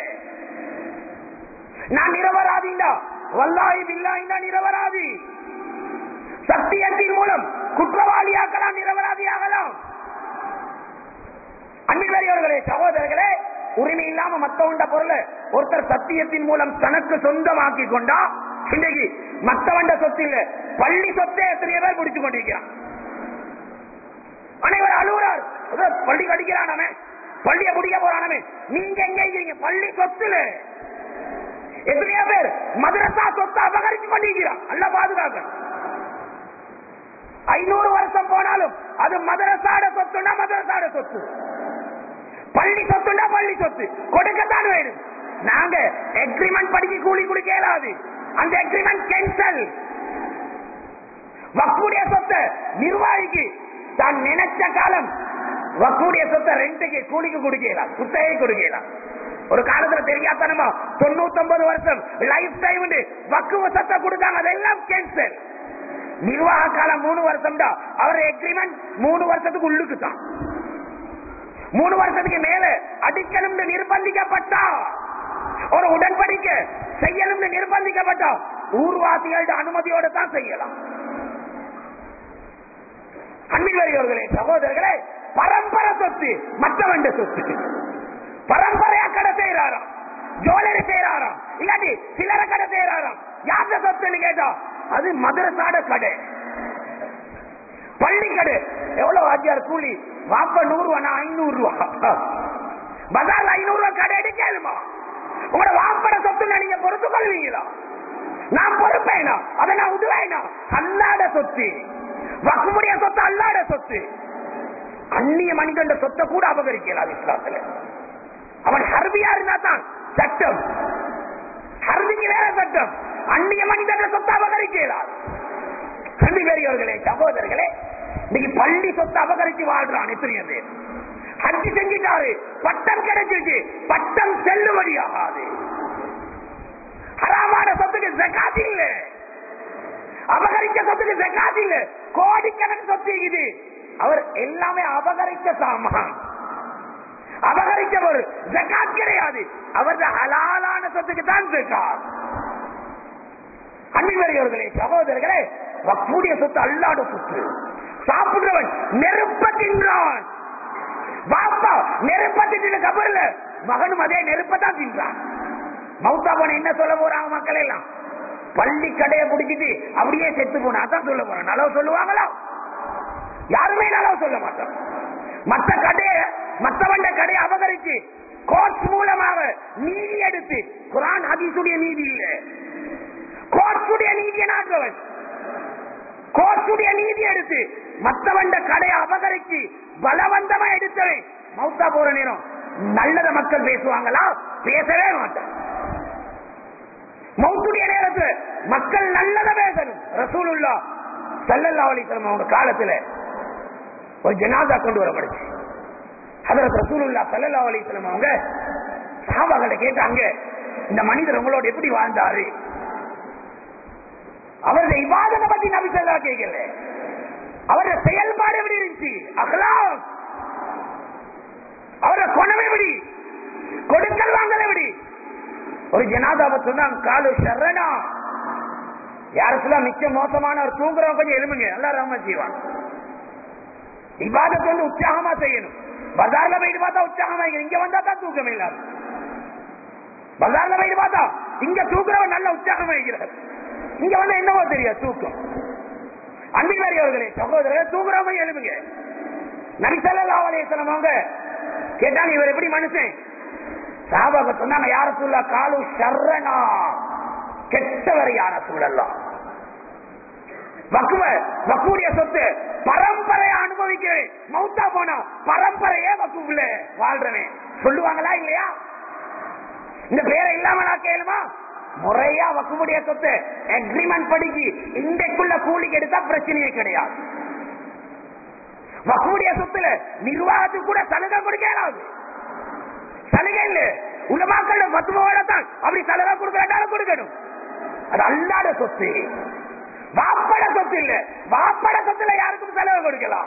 Speaker 1: நான் நிரபராதிண்டா வல்லாஹி பில்லாஹி நான் நிரபராதி, சத்தியத்தின் மூலம் குற்றவாளியாக்கலாம், நிரபராதியாகலாம். அன்பிற்குரியவர்களே, சகோதரர்களே, உரிமை இல்லாம மத்தவண்ட பொருளை ஒருத்தர் சத்தியத்தின் மூலம் தனக்கு சொந்தமாக்கி கொண்டா இன்னைக்கு மத்தவண்ட சொத்து இல்ல, பள்ளி சொத்தை எத்தனை பேர் முடிச்சு கொண்டிருக்கிறான். அனைவரும் அழுகுறார், பள்ளி கடிக்கிறானே, பள்ளிய முடிய போறானே. நீங்க எங்க இருக்கிறீங்க? பள்ளி சொத்துல எத்தனையோ பேர் மதரசா சொத்தை அபகரிச்சு கொண்டிருக்கிறான். அல்ல பாதுகாக்க. ஐநூறு வருஷம் போனாலும் அது மதரசாட சொத்துனா மதரசாட சொத்து, பள்ளி சொத்துனா பள்ளி சொத்து, கொடுக்கத்தான் வேணும். நாங்க எக்ரிமெண்ட் படிக்க கூலி கொடுக்க இயலாது, அந்த எக்ரிமெண்ட் கேன்சல். வக்குடைய சொத்தை நிர்வாகிக்கு தான் நினைச்ச காலம் வக்குடைய சொத்தை ரெண்டுக்கு கூலிக்கு கொடுக்கலாம், குத்தகை கொடுக்கலாம். ஒரு காலத்துல தெரியாதனமா தொண்ணூத்தி ஒன்பது வருஷம் லைஃப் டைம் வக்குவ சொத்தை கொடுத்தாங்க, அதெல்லாம் கேன்சல். நிர்வாக காலம் மூணு வருஷம் தான், அவர் எக்ரிமெண்ட் மூணு வருஷத்துக்கு உள்ளுக்கு தான். மூணு வருஷத்துக்கு மேல அடிக்கணும் நிர்பந்திக்கப்பட்டா, ஒரு உடன்படிக்கை செய்யணும் நிர்பந்திக்கப்பட்டா ஊர்வாசிகளோட அனுமதியோட தான் செய்யலாம். அன்பிற்குரியவர்களே, சகோதரர்களே, பரம்பரை சொத்து மற்றவண்ட சொத்து, பரம்பரையா கடை செய்யறாராம், ஜுவல்லரி செய்யறாராம், இல்லாட்டி சிலர கடை செய்யறாராம். யார்த சொத்துன்னு கேட்டா அது மதரசாட கடை, பள்ளி கடை. எவ்வளவு ஆச்சியார் கூலி? வாப்ப நூறு ரூபா, ஐநூறு ரூபா, பஜார்ல ஐநூறு ரூபா கடை எடுக்கலுமா? உங்களோட வாப்பட சொத்து நீங்க பொறுத்து கொள்வீங்களா? நான் பொறுப்பேனா? அதை நான் உதுவேனா? அல்லாட சொத்து, வக்குமுடைய சொத்து அல்லாட சொத்து. அந்நிய மனிதன் சொத்தை கூட அபகரிக்கலாம் இஸ்லாத்துல. அவன் ஹர்பியா இருந்தா தான் சட்டம், ஹர்பிக்கு வேற சட்டம். அந்நிய மனிதன் சொத்தை அபகரிக்கலாம். பெரியவர்களே, சகோதரர்களே, இன்னைக்கு பள்ளி சொத்தை அபகரிச்சு வாழ்றான் எத்தனையோ பேர். ஹஜ் செஞ்சிட்டாரு, பட்டம் கிடைச்சிருச்சு, பட்டம் செல்லுபடியாகாது. ஹராமான சொத்துக்கு ஜகாத் இல்ல, அபகரிச்ச சொத்துக்கு ஜகாத் இல்ல, கோடிக்கணக்கு சொத்து இது. அவர் எல்லாமே அபகரிச்ச சாமான், அபகரிச்ச ஒரு ஜகாத் கிடையாது. அவரது ஹலாலான சொத்துக்கு தான் ஜகாத். அன்பிற்குரியவர்களே, சகோதரர்களே, வக்ஃபுடைய சொத்து அல்லாஹ்வுடைய சொத்து. சாப்பிடுறவன் நெருப்ப தின்றான், பாப்பா நெருப்ப தின்னு கபர்ல, மகனும் அதே நெருப்பதான் தின்றான். மௌத்தா போன என்ன சொல்ல போறாங்க மக்கள் எல்லாம்? பள்ளி கடையை பிடிச்சிட்டு அப்படியே செத்து போனா தான் சொல்ல போறான். நலவு சொல்லுவாங்களா? யாருமே நலவு சொல்ல மாட்டான். மற்ற கடையை, மற்றவண்ட கடையை அபகரிச்சு கோர்ட் மூலமாக நீதி எடுத்து, குர்ஆன் ஹதீஸுடைய நீதி இல்ல, கோர்ட்டுடைய நீதியை நாட்டவன், கோர்ட்டுடைய நீதி எடுத்து மற்றவண்ட கடையை அபகரிச்சு பலவந்தமா எடுத்தவன் மௌத்தா போற நேரம் நல்லத மக்கள் பேசுவாங்களா? பேசவே மாட்டான். மௌத்துடைய நேரத்துல மக்கள் நல்லத பேசணும். ரசூலுல்லாஹ் ஸல்லல்லாஹு அலைஹி வஸல்லம் அவங்க காலத்துல ஒரு ஜனாஸா கொண்டு வரப்படுச்சு. ஹஜ்ரத் ரசூலுல்லாஹ் ஸல்லல்லாஹு அலைஹி வஸல்லம் அவங்க சஹாபாக்களை கேட்டாங்க, இந்த மனிதர் உங்களோட எப்படி வாழ்ந்தாரு? அவருடைய இபாதத்தை பத்தி நபி ஸல்லல்லாஹு கேட்கல, அவருடைய செயல்பாடு எப்படி இருந்துச்சு, அக்லாக், அவருடைய குணம் எப்படி, கொடுக்கல் வாங்கல் எப்படி. ஒரு ஜனாதாவை சொன்னாங்க, காலு ஷர்ரனா, யாருக்கெல்லாம் மிச்சம் மோசமான ஒரு தூங்குறவங்க கொஞ்சம் எழுமுங்க, எல்லாம் ரஹ்மத் செய்வாங்க. இபாதத்தை வந்து உற்சாகமா செய்யணும். பஜார்ல போயிட்டு பார்த்தா உற்சாகமா, இங்க வந்தா தான் தூக்கம் இல்லாது. பஜார்ல போயிட்டு பார்த்தா இங்க தூக்குறவன் நல்ல உற்சாகமா இருக்கிறார், இங்க வந்து என்னவோ தெரியாது தூக்கம். அன்பிற்குரியவர்களே, சகோதரர்கள், தூங்குறவங்க எழுமுங்க. நபி ஸல்லல்லாஹு அலைஹி வஸல்லம் அவங்க கேட்டாங்க, இவர் எப்படி மனுஷன்? சஹாபாக சொன்னாங்க, யார சொல்லா காலு ஷர்ரனா, கெட்டவர் யார சொல்லலாம். வக்குவ வக்குடைய சொத்து பரம்பரையை அனுபவிக்கிறேன், மௌத்தா போனா பரம்பரையே வக்குல வாழ்றவன் சொல்லுவாங்களா இல்லையா? இந்த பேரை இல்லாம நான் கேளுமா? முறையா வக்குடைய சொத்து அக்ரிமெண்ட் படிக்கு இன்றைக்குள்ள கூலிக்கு எடுத்தா பிரச்சனையே கிடையாது.
Speaker 2: வக்ஃபுடைய சொத்துல நிர்வாகத்துக்கு கூட சலுகை கொடுக்க இயலாது. சலுகை இல்ல, உலமாக்களோட பத்துவோட தான் அப்படி சலுகை கொடுக்கறாலும் கொடுக்கணும். அது அல்லாத சொத்து, வாப்பட சொத்து இல்ல. வாப்பட சொத்துல யாருக்கும் சலுகை கொடுக்கலாம்,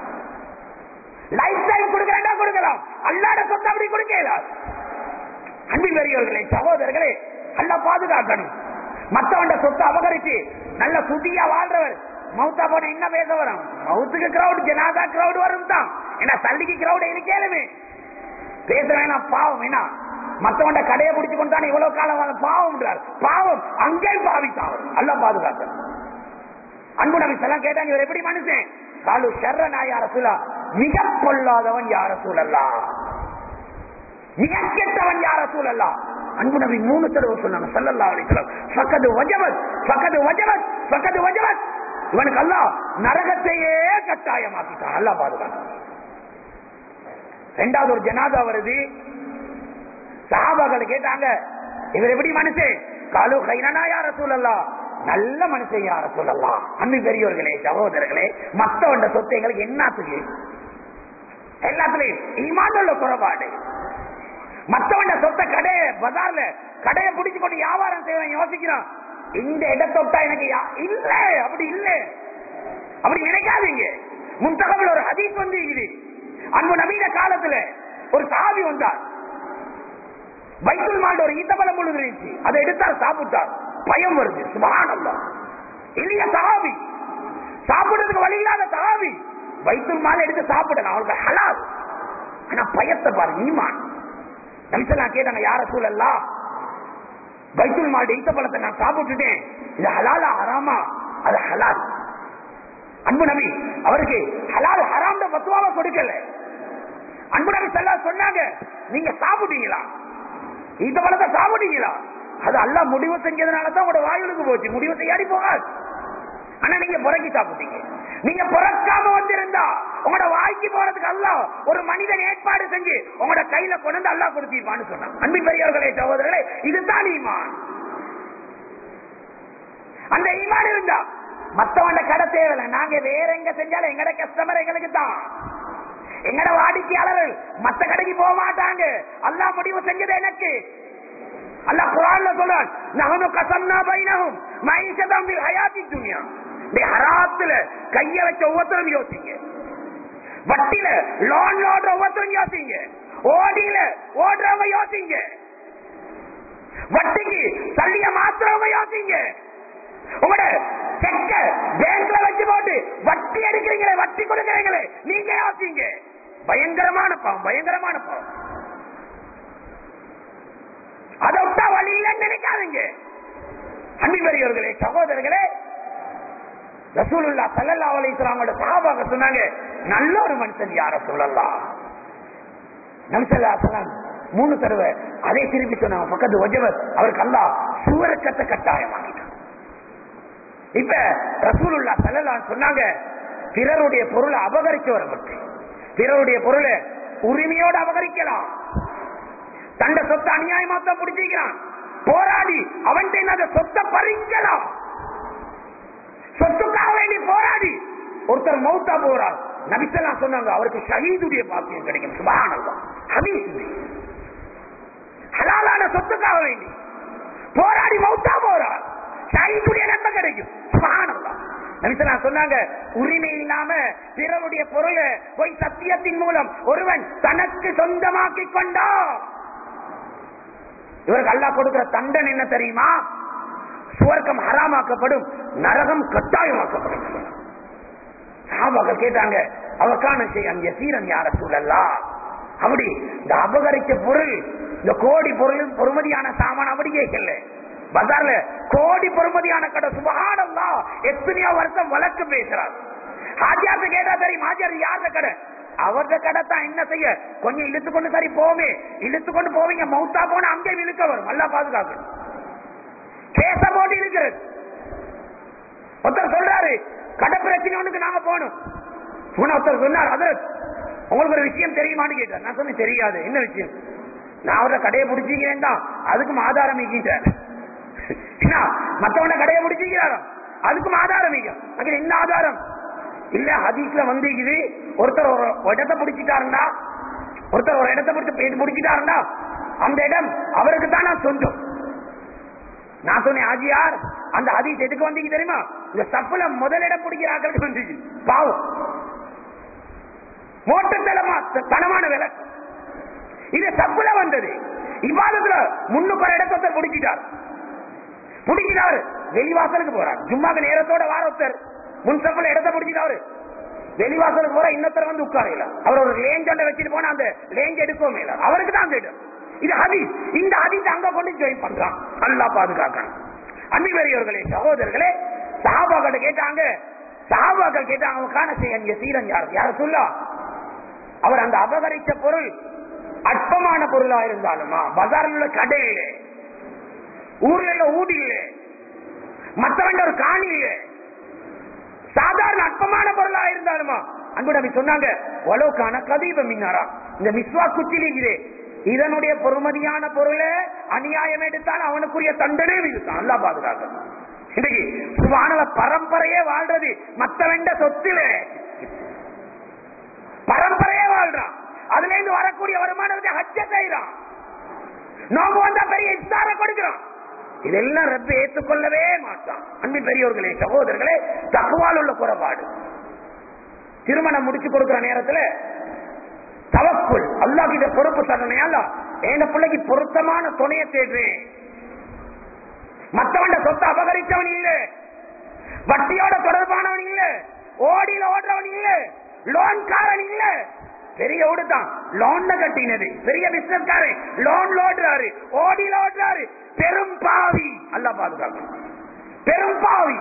Speaker 2: லைஃப் டைம் கொடுக்கறா கொடுக்கலாம். அல்லாத சொத்து அப்படி கொடுக்க இயலாது. அன்பின் பெரியவர்களே, சகோதரர்களே, அல்ல பாதுகாக்கணும். மத்தவண்ட சொத்தை அபகரிச்சு நல்ல சுதியா வாழ்றவர் மவுத்தா போன என்ன பேச வரும்? மவுத்துக்கு கிரௌட், ஜனாதா கிரௌட் வரும் தான். ஏன்னா தள்ளிக்கு கிரௌட் இருக்கேலுமே பேச வேணாம், பாவம். ஏன்னா மத்தவண்ட கடையை பிடிச்சு கொண்டான இவ்வளவு காலம் பாவம், பாவம் அங்கே பாவித்தான். அல்ல பாதுகாக்கணும். அன்பு நபி ஸல்லல்லாஹு கேட்டாங்க, இவர் எப்படி மனுஷன்? காலு ஷர்ரனா யா ரசூலல்லாஹ், மிக பொல்லாதவன் யா ரசூலல்லாஹ், மிக கெட்டவன் யா ரசூலல்லாஹ். அன்பு நபி மூணு தடவை சொன்னாங்க ஸல்லல்லாஹு அலைஹி வஸல்லம், ஃபகது வஜபத் ஃபகது வஜபத் ஃபகது வஜபத். இவனுக்கு அல்லாஹ் நரகத்தையே கட்டாயமாக்கிட்டான். அல்லாஹ் பாதுகாத்தான். இரண்டாவது ஒரு ஜனாதா வருது. சஹாபாக்கள் கேட்டாங்க, இவர் எப்படி மனுஷன்? காலு கைரனா யா ரசூலல்லாஹ், நல்ல மனுஷன் யா ரசூலல்லாஹ். அன்பு பெரியவர்களே, சகோதரர்களே, மத்தவண்ட சொத்தை எங்களுக்கு என்னத்துக்கு? எல்லாத்துலயும் ஈமான் உள்ள குறைபாடு. மத்தவண்ட சொத்தை கடையை பஜார்ல கடையை பிடிச்சு கொண்டு வியாபாரம் செய்வன் யோசிக்கிறான், இந்த இடத்தொட்டா எனக்கு இல்ல, அப்படி இல்ல, அப்படி நினைக்காதீங்க. முன்தகவல் ஒரு ஹதீஸ் வந்து அன்பு நவீன காலத்துல ஒரு சஹாபி வந்தார். பைத்துல் மால் ஒரு ஈத்தப்பழம் முழுது இருந்துச்சு, அதை எடுத்தார், சாப்பிட்டார். பயம் வருது. சுப்ஹானல்லாஹ், எளிய சஹாபி, சாப்பிடுறதுக்கு வழி இல்லாத சஹாபி பைத்துல் மால் எடுத்து சாப்பிடலாம், அவருக்கு ஹலால். ஆனா பயத்தை பாருங்க, ஈமான். நபி ஸல்லல்லாஹு கேட்டாங்க, யா ரசூலல்லாஹ், பைத்துல் மால் ஈத்தப்பழத்தை நான் சாப்பிட்டுட்டேன், இது ஹலாலா ஹராமா? அது ஹலால். அன்பு நபி அவருக்கு ஹலால் ஹராம் பத்துவாவை கொடுக்கல. அன்பு நபி ஸல்லல்லாஹு சொன்னாங்க, நீங்க சாப்பிட்டீங்களா? இந்த பழத்தை சாப்பிட்டீங்களா? அது அல்லாஹ் முடிவு செஞ்சதுனாலதான் உங்களோட வாயுக்கு போச்சு, முடிவு செய்யாடி போகாது. ஆனா நீங்க புறக்கி சாப்பிட்டீங்க. நீங்க புறக்காம வந்திருந்தா உங்களோட வாய்க்கு போறதுக்கு அல்லாஹ் ஒரு மனிதன் ஏற்பாடு செஞ்சு உங்களோட கையில கொண்டு அல்லாஹ் கொடுத்திருப்பான்னு சொன்னாங்க. அன்பின் பெரியவர்களே, சகோதரர்களே, இதுதான் ஈமான். அந்த ஈமான் இருந்தா மத்தவண்ட கடை தேவையில்லை. நாங்க வேற எங்க செஞ்சாலும் எங்கட கஸ்டமர் எங்களுக்கு தான், எங்கட வாடிக்கையாளர்கள் மத்த கடைக்கு போக மாட்டாங்க. அல்லாஹ் முடிவு செஞ்சது எனக்கு. அல்லாஹ் குர்ஆன்ல சொல்றான், நஹனு கஸம்னா பைனஹும் மஈஷதம் ஃபில் ஹயாத்தித் துன்யா. இந்த ஹராத்துல கைய வச்ச ஒவ்வொருத்தரும் யோசிங்க, வட்டில லோன் ஓடுற ஒவ்வொருத்தரும் யோசிங்க, ஓடியில ஓடுறவங்க யோசிங்க, வட்டிக்கு தள்ளிய மாத்திரவங்க யோசிங்க, உங்களோட செக்க பேங்க்ல வச்சு போட்டு வட்டி எடுக்கிறீங்களே, வட்டி கொடுக்கிறீங்களே, நீங்க யோசிங்க. பயங்கரமான பாவம், பயங்கரமான பாவம். அதை விட்டா வழி இல்லைன்னு நினைக்காதீங்க. அன்பின் பெரியவர்களே, சகோதரர்களே, ரசூலுல்லாஹ் ஸல்லல்லாஹு அலைஹி வஸல்லம் சஹாபாக சொன்னாங்க, நல்ல ஒரு மனுஷன் யா ரசூலல்லாஹ். நபி ஸல்லல்லாஹு அலைஹி வஸல்லம் மூணு தடவை அதே திருப்பி சொன்னாங்க, ஃபகது வஜபத், அவருக்கு அல்லாஹ் சுவர்க்கத்தை கட்டாயமாக்கிட்டான். இப்ப ரசூலுல்லாஹ் ஸல்லல்லாஹு அலைஹி வஸல்லம் சொன்னாங்க, பிறருடைய பொருளை அபகரிச்சவரை பற்றி, பிறருடைய பொருளை உரிமையோடு அபகரிக்கலாம், தண்ட சொத்தை அநியாயமா தான் பிடிச்சிக்கிறான், போராடி அவன் சொத்தை பறிக்கலாம், சொத்துக்காக வேண்டி போராடி ஒருத்தர் மௌத்தா போறார். நபி ஸல்லல்லாஹு அலைஹி சொன்னாங்க, அவருக்கு ஷஹீதுடைய பாக்கியம் கிடைக்கும். சுப்ஹானல்லாஹ், ஹதீஸ். ஹலாலான சொத்துக்காக வேண்டி போராடி மௌத்தா போறார், ஷஹீதுடைய நன்மை கிடைக்கும். சுப்ஹானல்லாஹ். நபி ஸல்லல்லாஹு அலைஹி சொன்னாங்க, உரிமை இல்லாம பிறருடைய பொருளை போய் சத்தியத்தின் மூலம் ஒருவன் தனக்கு சொந்தமாக்கி கொண்டா இவருக்கு அல்லாஹ் கொடுக்கிற தண்டனை என்ன தெரியுமா? சுவர்க்கம் ஹராமாக்கப்படும், நரகம் கட்டாயமாக்கப்படும். சஹாபாக்கள் கேட்டாங்க, அவக்கான செய்யன் யசீரன் யா ரசூலல்லாஹ், அப்படி இந்த அபகரிச்ச பொருள், இந்த கோடி பொருள் பொறுமதியான சாமான் அப்படியே இல்ல, பஜார்ல கோடி பொறுமதியான கடை. சுப்ஹானல்லாஹ், எத்தனையோ வருஷம் வழக்கு பேசுறார். ஹாஜியார்ட்ட கேட்டா தெரியும், ஹாஜியார் யாருடைய கடை? அவரது கடை தான். என்ன செய்ய, கொஞ்சம் இழுத்து கொண்டு சரி போவே, இழுத்து கொண்டு போவீங்க, மௌத்தா போன அங்கே இழுக்க வரும். நல்லா பாதுகாக்கணும், கேச போட்டு இருக்கிறது. ஒருத்தர் சொல்றாரு, கடை பிரச்சனை ஒண்ணுக்கு நாங்க போனோம். ஒருத்தர் சொன்னார், அது உங்களுக்கு ஒரு விஷயம் தெரியுமான்னு கேட்டார். நான் சொன்னேன், தெரியாது. என்ன விஷயம்? நான் அவரை கடையை பிடிச்சிக்கிறேன் தான், அதுக்கும் ஆதாரம் ஈக்கிட்டேன். மற்றவன கடையை பிடிச்சிக்கிறாரோ அதுக்கும் ஆதாரம் ஈக்கும். என்ன ஆதாரம்? இல்ல ஹதீஸ்ல வந்து இது ஒருத்தர் ஒரு இடத்தை பிடிச்சிட்டாருண்டா, ஒருத்தர் ஒரு இடத்தை பிடிச்சு பிடிச்சிட்டாருண்டா அந்த இடம் அவருக்கு தான் நான் சொந்தம். நான் சொன்னேன் ஆஜியார் அந்த ஹதீஸ் எதுக்கு வந்தீங்க தெரியுமா? இந்த சப்புல முதலிடம் பிடிக்கிறார்களுக்கு வந்து பாவம் மோட்டத்தனமா தனமான விளக்கு இது சப்புல வந்தது. இவ்வாதத்துல முன்னுக்கு ஒரு இடத்தை பிடிச்சிட்டார் பிடிக்கிறாரு வெளிவாசலுக்கு போறார். ஜும்மாக்கு நேரத்தோட வார ஒருத்தர் முன் சப்புல இடத்தை பிடிச்சிட்டாரு வெளிவாசலுக்கு போற இன்னொருத்தர் வந்து உட்காரையில அவர் ஒரு லேஞ்ச் ஒன்றை வச்சுட்டு போனா அந்த லேஞ்ச் எடுக்கவே இல்லை அவருக்கு தான் அந்த இடம். இது ஹதீஸ். இந்த ஹதீஸ் அங்க கொண்டு ஜாயின் பண்றான். அல்லாஹ் பாதுகாக்கணும். அன்பிவரியவர்களே சகோதரர்களே சஹாபாக்கள் கேட்டாங்க சஹாபாக்கள் கேட்டாங்க காண செய்ய சீரன் யார் யார சொல்லா அவர் அந்த அபகரித்த பொருள் அற்பமான பொருளா இருந்தாலுமா பஜாரில் உள்ள கடை இல்லை ஊர்ல ஊடி இல்லை மற்றவங்க ஒரு காணி இல்லை சாதாரண அற்பமான பொருளா இருந்தாலுமா அன்பு நபி சொன்னாங்க ஒலோக்கான கதீபம் மின்னாரா இந்த மிஸ்வா குச்சிலிகிறே இதனுடைய பொறுமதியான பொருளை அநியாயம் எடுத்தால் அவனுக்குரிய தண்டனை விதித்தான். அல்லாஹ் பாதுகாக்க. இன்னைக்கு சுபானல பரம்பரையே வாழ்றது மத்த வேண்ட சொத்துல பரம்பரையே வாழ்றான். அதுல இருந்து வரக்கூடிய வருமானத்தை ஹஜ்ஜ செய்யறான். நோம்பு வந்தா பெரிய இஃப்தாரை கொடுக்கிறான். இதெல்லாம் ரப்ப ஏற்றுக்கொள்ளவே மாட்டான். அன்பின் பெரியோர்களே சகோதரர்களே தக்வால் உள்ள குறைபாடு. திருமணம் முடிச்சு கொடுக்கிற நேரத்துல தவக்குள் அல்லாஹ் இத பொறுப்பு தரணையால என் பிள்ளைக்கு பொருத்தமான துணையை தேடுறேன். மற்றவன் சொத்தை அபகரிச்சவன் இல்ல, வட்டியோட தொடர்பானவன் இல்ல, ஓடியில ஓடுறவன் இல்ல, லோன்காரன் இல்ல. பெரிய ஓடுதான் லோன் கட்டினது பெரிய பிசினஸ்காரன் லோன் ஓடுறாரு ஓடியில ஓடுறாரு பெரும் பாவி. அல்லாஹ் பாதுகாக்கணும். பெரும் பாவி.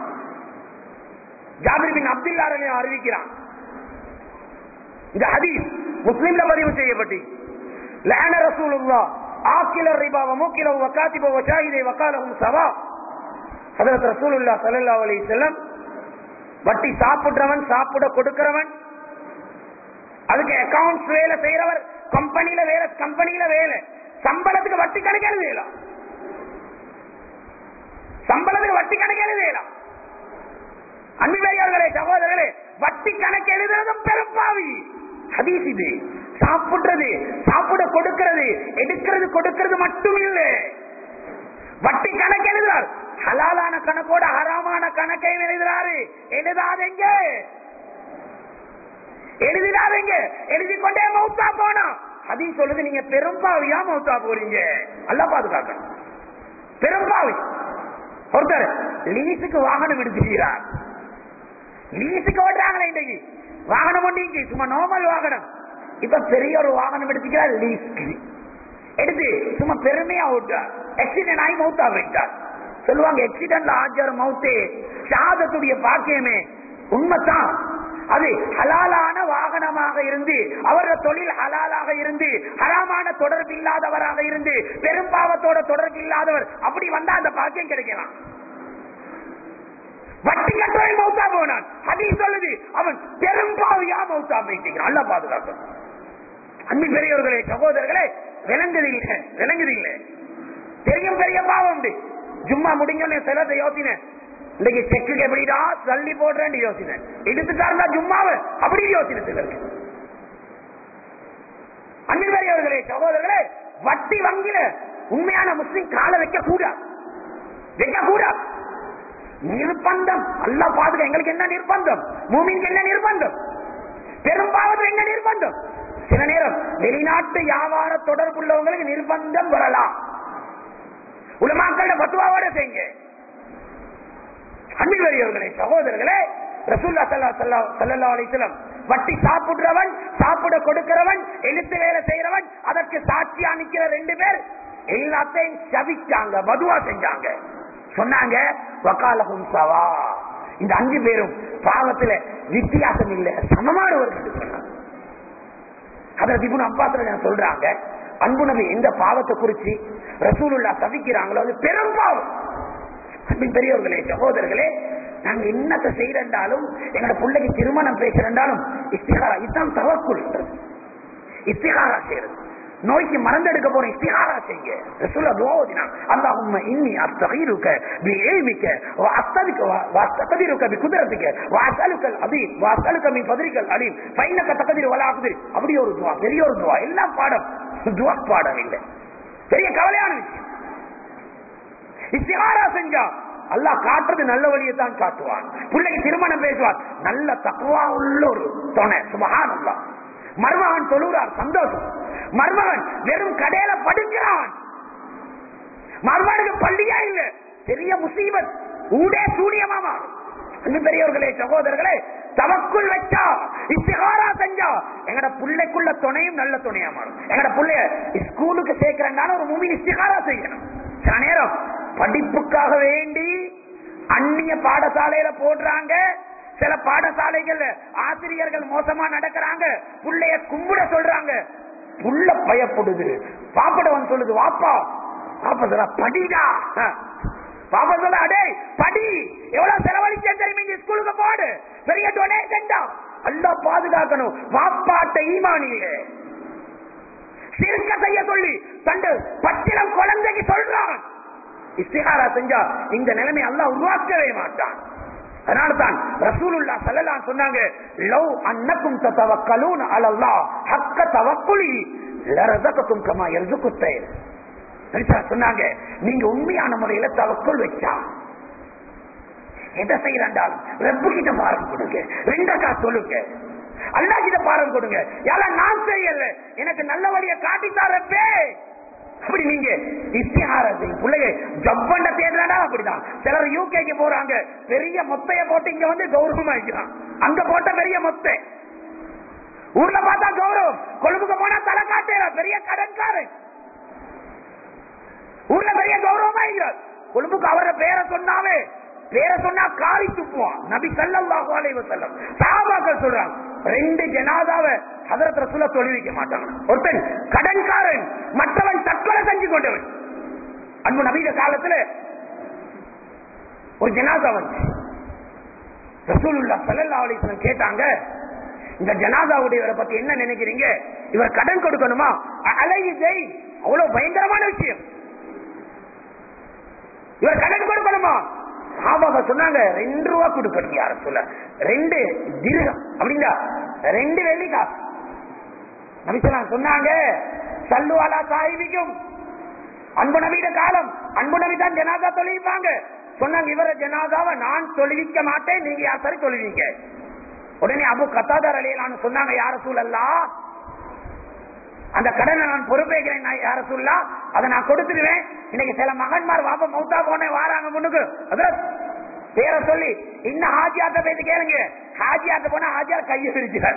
Speaker 2: ஜாபிர் பின் அப்துல்லா அறிவிக்கிறான். இந்த ஹதீஸ் முஸ்லிம்ல பதிவு செய்யப்பட்டு லஅன ரசூலுல்லாஹ் ஆக்கில ரிபா வ முக்கில வ காதிப வ ஷாஹித வ காலஹும் சவா. ஹஜ்ரத் ரசூலுல்லாஹ் ஸல்லல்லாஹு அலைஹி வஸல்லம் வட்டி சாப்பிடுறவன் சாப்பிட கொடுக்கிறவன் அதுக்கு அக்கவுண்ட்ஸ் வேலை செய்யறவர் கம்பெனியில வேலை கம்பெனியில வேலை சம்பளத்துக்கு வட்டி கணக்கு வேலை சம்பளத்துக்கு வட்டி கணக்கு வேலை. அன்பிவர்களே சகோதரர்களே வட்டி கணக்கு எழுதுறதும் பெரும்பாவி. ஹதீஸ் இது. சாப்பிடுறது சாப்பிட கொடுக்கிறது எடுக்கிறது கொடுக்கிறது மட்டும் இல்லை வட்டி கணக்கு எழுதுறார். ஹலாலான கணக்கோட ஹராமான கணக்கை எழுதுறாரு. எழுதாதீங்க எழுதிடாதீங்க எழுதி கொண்டே மௌத்தா போனா ஹதீஸ் சொல்லுது நீங்க பெரும்பாவியா மௌத்தா போறீங்க. அல்லாஹ் பாதுகாக்கணும். பெரும்பாவி. ஒருத்தர் லீஸுக்கு வாகனம் எடுத்துக்கிறார். லீஸுக்கு ஓடுறாங்களே இன்றைக்கு வாகனம் ஒன்றைக்கு சும்மா நார்மல் வாகனம். இப்ப பெரிய ஒரு வாகனம் எடுத்துக்கிறார் லீஸுக்கு எடுத்து சும்மா பெருமையா ஓட்டார். ஆக்சிடென்ட் ஆகி மௌத்தா போயிட்டார். சொல்லுவாங்க ஆக்சிடென்ட்ல ஆஜர் மௌத்தே ஷஹாதத்துடைய பாக்கியமே. உண்மைதான். அது ஹலாலான வாகனமாக இருந்து அவரது தொழில் ஹலாலாக இருந்து ஹராமான தொடர்பு இல்லாதவராக இருந்து பெரும்பாவத்தோட தொடர்பு இல்லாதவர் அப்படி வந்தா அந்த பாக்கியம் கிடைக்கலாம். வட்டி கட்டுறவன் மௌத்தா போனான். ஹதீஸ் சொல்லுது அவன் பெரும்பாவியா மௌத்தா போயிட்டான். அல்லாஹ் பாதுகாக்கணும். அன்பின் பெரியவர்களே சகோதரர்களே விளங்குது இல்ல விளங்குது இல்ல தெரியும் பெரிய பாவம் உண்டு. ஜும்மா முடிஞ்சோன்னு சிலத்தை யோசினேன் இன்னைக்கு செக்குக்கு எப்படிடா தள்ளி போடுறேன் யோசினேன் எடுத்துட்டாருந்தா ஜும்மாவை அப்படி யோசினேன் சிலருக்கு. அன்பின் பெரியவர்களே சகோதரர்களே வட்டி வங்கில உண்மையான முஸ்லிம் காலை வைக்க கூடாது வைக்க கூடாது. நிர்பந்தம் அல்லாஹ் பாதுகா. எங்களுக்கு என்ன நிர்பந்தம்? மூமின்க்கு என்ன நிர்பந்தம்? பெரும்பாவது என்ன நிர்பந்தம்? சில நேரம் வெளிநாட்டு வியாபார தொடர்புள்ளவங்களுக்கு நிர்பந்தம் வரலாம். உலமாக்களோட ஃபத்வாவோட செய்யுங்க. அன்பிற்குரியவர்களே சகோதரர்களே ரசூலுல்லாஹ் ஸல்லல்லாஹு அலைஹி வஸல்லம் வட்டி சாப்பிடுறவன் சாப்பிட கொடுக்கிறவன் எழுத்து வேலை செய்யறவன் அதற்கு சாட்சியா நிக்கிற ரெண்டு பேர் எல்லாத்தையும் சபிச்சாங்க பதுவா செஞ்சாங்க. சொன்னாங்க வகாலஹும் சவா. இந்த அஞ்சு பேரும் பாவத்துல வித்தியாசம் இல்ல சமமானவர்கள் சொன்னாங்க. ஹஜ்ரத் இப்னு அப்பாஸ் சொல்றாங்க அன்பு நபி எந்த பாவத்தை குறிச்சு ரசூலுல்லாஹ் சபிக்கிறாங்களோ அது பெரும் பாவம். பெரியவர்களே சகோதரர்களே நாங்க என்னத்தை செய்யறாலும் எங்களோட பிள்ளைக்கு திருமணம் பேசுறாலும் இஸ்திகாரா இதுதான் தவக்குள் இஸ்திகாரா செய்யறது. நோய்க்கு மருந்து எடுக்க போற இஸ்திகாரா செய்ய. ரசூலுல்லாஹ் துஆ ஓதினாங்க, அல்லாஹும்ம இன்னி அஸ்தகீருக பிஇல்மிக வ அஸ்ததிக வ அஸ்தகதிருக பிகுத்ரதிக வ அஸ்அலுகல் அதீம் வ அஸ்அலுக மின் ஃபத்லிகல் அலீம் ஃபைன்னக தக்திரு வலா அக்திர். அப்படி ஒரு துஆ, பெரிய ஒரு துஆ. எல்லாம் பாடம், துஆ பாடம் இல்லை. பெரிய கவலையான விஷயம். இஸ்திகாரா செஞ்சா அல்லாஹ் காட்டுறது நல்ல வழியை தான் காட்டுவான். பிள்ளைக்கு திருமணம் பேசுவார், நல்ல தக்வா உள்ள ஒரு துணை. சுப்ஹானல்லாஹ். மருமகன் தொழுகிறார், சந்தோஷம். மருமகன் வெறும் கடையில படுக்கிறான், மருமகனுக்கு பள்ளியா இல்ல, பெரிய முசீபத், ஊடே சூனியமா மாறும். பெரியவர்களே, சகோதரர்களே, தவக்குள் வச்சா, இஸ்திகாரா செஞ்சா எங்கட பிள்ளைக்குள்ள துணையும் நல்ல துணையா மாறும். எங்கட பிள்ளைய ஸ்கூலுக்கு சேர்க்கிறனால ஒரு மூமின் இஸ்திகாரா செய்யணும். சில நேரம் படிப்புக்காக வேண்டி அந்நிய பாடசாலையில போடுறாங்க. சில பாடசாலைகள் ஆசிரியர்கள் மோசமா நடக்கிறாங்க, புள்ளைய கும்பிட சொல்றாங்க, புள்ள பயப்படுது. பாப்படவன் சொல்லுது, வாப்பா பாப்பா சொல்ல படிடா, பாப்பா சொல்ல அடே படி, எவ்வளவு செலவழிச்சேன் தெரியுமா ஸ்கூலுக்கு போடு, பெரிய டொனேஷன் தான். அல்லாஹ் பாதுகாக்கணும். வாப்பாட்ட ஈமானியே சிறுக்க செய்ய சொல்லி தண்டு பச்சிலம் குழந்தைக்கு சொல்றான். இஸ்திகாரா செஞ்சா இந்த நிலைமை அல்லாஹ் உருவாக்கவே மாட்டான். அதனால்தான் ரசூலுல்லாஹ் ஸல்லல்லாஹு அலைஹி சொன்னாங்க, லவ் அன்னக்கும் ததவக்கலூன அலல்லாஹ் ஹக்க தவக்குலி லரஸககும் கமா யர்ஸுகுத் தய்ர். சொன்னாங்க, நீங்க உண்மையான முறையில தவக்குல் வச்சா எதை செய்யறாண்டாலும் ரப்பு கிட்ட பாரம் கொடுங்க, ரெண்டக்கா சொல்லுங்க, அல்லாஹ் கிட்ட பாரம் கொடுங்க. யாரா நான் செய்யல, எனக்கு நல்ல வழியை காட்டித்தாரப்பே. அப்படி நீங்க இஸ்திகாரா செய்யும் பிள்ளைங்க ஜப்பண்ட தேடுறா. அப்படிதான் சிலர் யூகேக்கு போறாங்க, பெரிய மொத்தைய போட்டு இங்க வந்து கௌரவமா இருக்கிறான். அங்க போட்ட பெரிய மொத்தை, ஊர்ல பார்த்தா கௌரவம், கொழும்புக்கு போனா தலை காட்டுற பெரிய கடன்காரன், ஊர்ல பெரிய கௌரவமா இருக்கிறார். கொழும்புக்கு அவர பேரை சொன்னாவே, பேரை சொன்னா காரி துப்புவான். நபி ஸல்லல்லாஹு அலைஹி வஸல்லம் சஹாபாக்கள் சொல்றாங்க, ரெண்டு ஜனாதாவை ஹஜ்ரத் ரசூலுல்லாஹ் தொழுவிக்க மாட்டாங்க. ஒருத்தன் கடன்காரன், மற்றவன் தற்கொலை செஞ்சு கொண்டவன். அன்பு நபிய காலத்துல ஒரு ஜனாதா வந்து ரசூலுல்லாஹ் ஸல்லல்லாஹு அலைஹி வஸல்லம் கேட்டாங்க, இந்த ஜனாதாவுடையவரை பத்தி என்ன நினைக்கிறீங்க, இவர் கடன் கொடுக்கணுமா? அலைஹி தைன், அவ்வளவு பயங்கரமான விஷயம், இவர் கடன் கொடுக்கணுமா? சாபாக சொன்னாங்க, ரெண்டு ரூபா கொடுக்கணும். யார சொல்ல ரெண்டு திர்ஹம் அப்படின்னா ரெண்டு வெள்ளி காசு. நபிசலாம் சொன்னாங்க, சல்லு அலா சாஹிபிக்கும். அன்பு நபியிட காலம், அன்பு நபி தான் ஜனாதா தொழுவிப்பாங்க. சொன்னாங்க, இவர ஜனாதாவை நான் தொழுவிக்க மாட்டேன், நீங்க யார் சரி தொழுவீங்க. உடனே அபு கத்தாதார் அலைஹிஸ்ஸலாம் சொன்னாங்க, யார சூழல்லா அந்த கடனை நான் பொறுப்பேற்கிறேன், யார சொல்லா அதை நான் கொடுத்துடுவேன். இன்னைக்கு சில மகன்மார் வாப்ப மௌத்தா போன வாராங்க முன்னுக்கு, அதான் பேரை சொல்லி இன்னும் ஹாஜியாத்த பேசி கேளுங்க. ஹாஜியாத்த போனா ஹாஜியார் கையை பிரிச்சுட்டார்.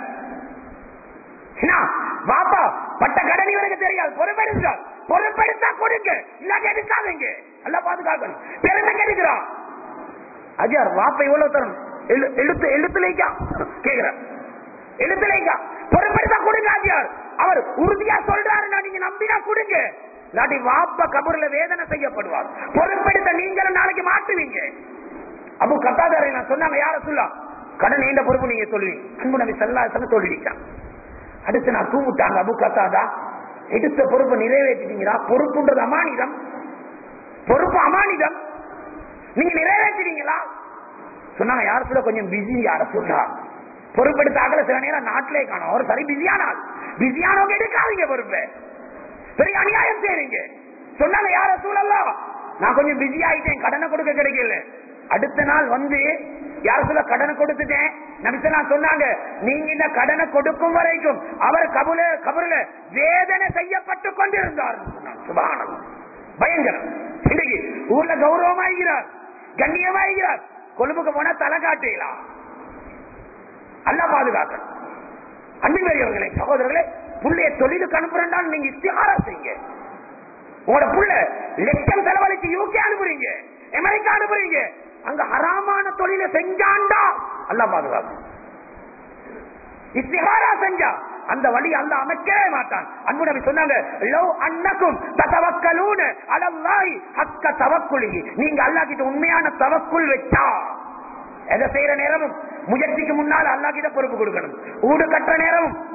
Speaker 2: வாப்பா பட்ட கடன் இவருக்கு தெரியாது, பொறுப்பெடுத்தார், பொறுப்பெடுத்தா கொடுங்க, இல்லாட்டி எடுக்காதீங்க. நல்லா பாதுகாக்கணும். பெருமை கெடுக்கிறான் ஹாஜியார், வாப்பா எவ்வளவு தரும், எழுத்து எழுத்துலைக்கா கேட்கிறார், எழுத்துலைக்கா பொறுப்பெடுத்தா கொடுங்க ஹாஜியார். அவர் உறுதியா சொல்றாரு, நீங்க நம்பினா கொடுங்க, இல்லாட்டி வாப்பா கபூர்ல வேதனை செய்யப்படுவார். பொறுப்பெடுத்த நீங்களும் நாளைக்கு மாட்டுவீங்க. அபு கத்தாதாரை நான் சொன்னாங்க, யார சொல்லா கடன் நீண்ட பொறுப்பு நீங்க சொல்லுவீங்க. அன்பு நபி ஸல்லல்லாஹு அலைஹி வஸல்லம் சொல்லிவிட்டாங்க. அடுத்து நான் கூப்பிட்டாங்க, அபு கத்தாதா எடுத்த பொறுப்பை நிறைவேற்றிட்டீங்களா? பொறுப்புன்றது அமானிதம், பொறுப்பு அமானிதம், நீங்க நிறைவேற்றிட்டீங்களா? சொன்னாங்க, யார சொல்ல கொஞ்சம் பிஸி. யார சொல்லா பொறுப்பெடுத்தாக்கல சில நேரம் நாட்டிலே காணும், அவர் சரி பிஸியானால், பிஸியானவங்க எடுக்காதீங்க பொறுப்பை, பெரிய அநியாயம் செய்றீங்க. சொன்னாங்க, யார சூழல்லாம் நான் கொஞ்சம் பிஸி ஆயிட்டேன், கடனை கொடுக்க கிடைக்கல. அடுத்த நாள் வந்து யார சொல்ல கடனை கொடுத்துட்டேன். நபிசலாம் சொன்னாங்க, நீங்க இந்த கடனை கொடுக்கும் வரைக்கும் அவர் கபுல கபருல வேதனை செய்யப்பட்டு கொண்டிருந்தார். சுப்ஹானல்லாஹ், பயங்கரம். இன்னைக்கு ஊர்ல கௌரவமாகிறார், கண்ணியமாகிறார், கொழும்புக்கு போனா தலை காட்டலாம். அல்லாஹ் பாதுகாக்க. அன்புக்குரியவர்களே, சகோதரர்களே, புள்ளைய தொழிலுக்கு அனுப்புறால் நீங்க இஸ்திகாரா செய்யுங்க. உங்களோட புள்ள லட்சம் செலவழிச்சு யூகே அனுப்புறீங்க, அமெரிக்கா அனுப்புறீங்க, அங்க ஹராமான தொழிலை செஞ்சாண்டா அல்லாஹ் பாதுகாக்கும். இஸ்திகாரா செஞ்சா அந்த வழி அல்லாஹ் அமைக்கவே மாட்டான். அன்பு நபி சொன்னாங்க, லவ் அன்னக்கும் ததவக்கலூன அலல்லாஹி ஹக்க தவக்குலிஹி, நீங்க அல்லாஹ் கிட்ட உண்மையான தவக்குல் வெச்சா எதை செய்யற நேரமும் முயற்சிக்கு முன்னால் அல்லாஹ் கிட்ட பொறுப்பு கொடுக்கணும். ஊடு கட்டுற நேரமும்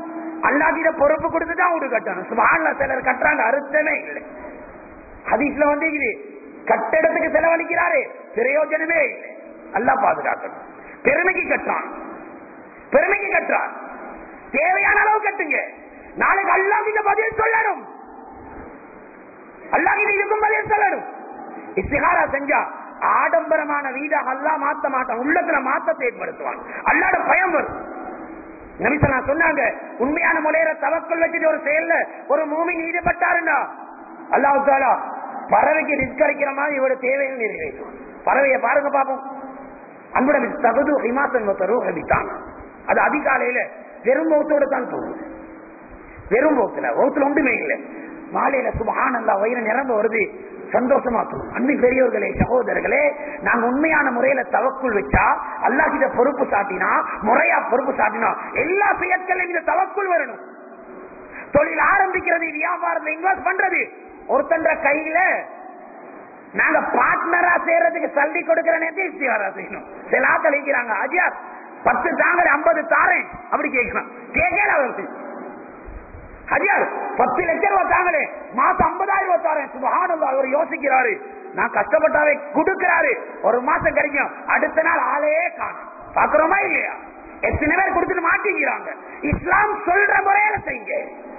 Speaker 2: அல்லாஹ்கிட்ட பொறுப்பு கொடுத்து தான் வீடு கட்டணும். சுப்ஹானல்லாஹ், சிலர் கட்டுறாங்க, அர்த்தமே இல்லை. ஹதீஸ்ல வந்து இது கட்டடத்துக்கு செலவழிக்கிறாரு, பிரயோஜனமே இல்லை. அல்லாஹ் பாதுகாக்கணும். பெருமைக்கு கட்டுறான், பெருமைக்கு கட்டுறான். தேவையான அளவு கட்டுங்க. நாளைக்கு அல்லாஹ் கிட்ட பதில் சொல்லணும், அல்லாஹ் கிட்ட இதுக்கும் பதில் சொல்லணும். இஸ்திகாரா செஞ்சா ஆடம்பரமான வீடாக அல்லாஹ் மாத்த மாட்டான், உள்ளத்துல மாற்றத்தை ஏற்படுத்துவான். அல்லாஹ்ட பயம் வரும். நபி ஸல்லல்லாஹு சொன்னாங்க, உண்மையான முறையில தவக்கல் வச்சுட்டு ஒரு செயல்ல ஒரு மூமின் ஈடுபட்டாருன்னா அல்லாஹ் தஆலா பறவைக்கு ரிஸ்க் அளிக்கிற மாதிரி இவரோட தேவையை நிறைவேற்றுவான். பறவையை பாருங்க பாப்போம். அன்புடன் தகுது ஹிமாசன் ரூஹபித்தான், அது அதிகாலையில வெறும் மௌத்தோட தான் போகுது. வெறும் மௌத்துல மௌத்துல ஒன்றுமே இல்லை. மாலையில சுப்ஹானல்லாஹ் வயிறு நிரம்ப வருது, சந்தோஷமா தோணும். அன்பு பெரியவர்களே, சகோதரர்களே, நாங்க உண்மையான முறையில தவக்குள் வச்சா, அல்லாஹ் கிட்ட பொறுப்பு சாட்டினா, முறையா பொறுப்பு சாட்டினா எல்லா செயற்களையும் இந்த தவக்குள் வரணும். தொழில் ஆரம்பிக்கிறது, வியாபாரத்தில் இன்வெஸ்ட் பண்றது, ஒருத்தன்ற கையில நாங்க பார்ட்னரா சேர்றதுக்கு சல்லி கொடுக்கிற நேரத்தை இஸ்திகாரா செய்யணும். சில ஆட்கள் இருக்கிறாங்க, அஜியார் பத்து தாங்கள் ஐம்பது தாரேன் அப்படி கேட்கணும். கேட்கல அவருக்கு, அஜியார் பத்து லட்சம் ரூபாய் தாங்களே, மாசம் ஐம்பதாயிரம் ரூபாய் தாரேன். சுப்ஹானல்லாஹ், அவர் யோசிக்கிறாரு, நான் கஷ்டப்பட்டாவே கொடுக்கிறாரு, ஒரு மாசம் கிடைக்கும், அடுத்த நாள் ஆளே காணும். பாக்குறோமா இல்லையா? எத்தனை பேர் கொடுத்துட்டு மாட்டிக்கிறாங்க. இஸ்லாம் சொல்ற முறையில செய்யுங்க,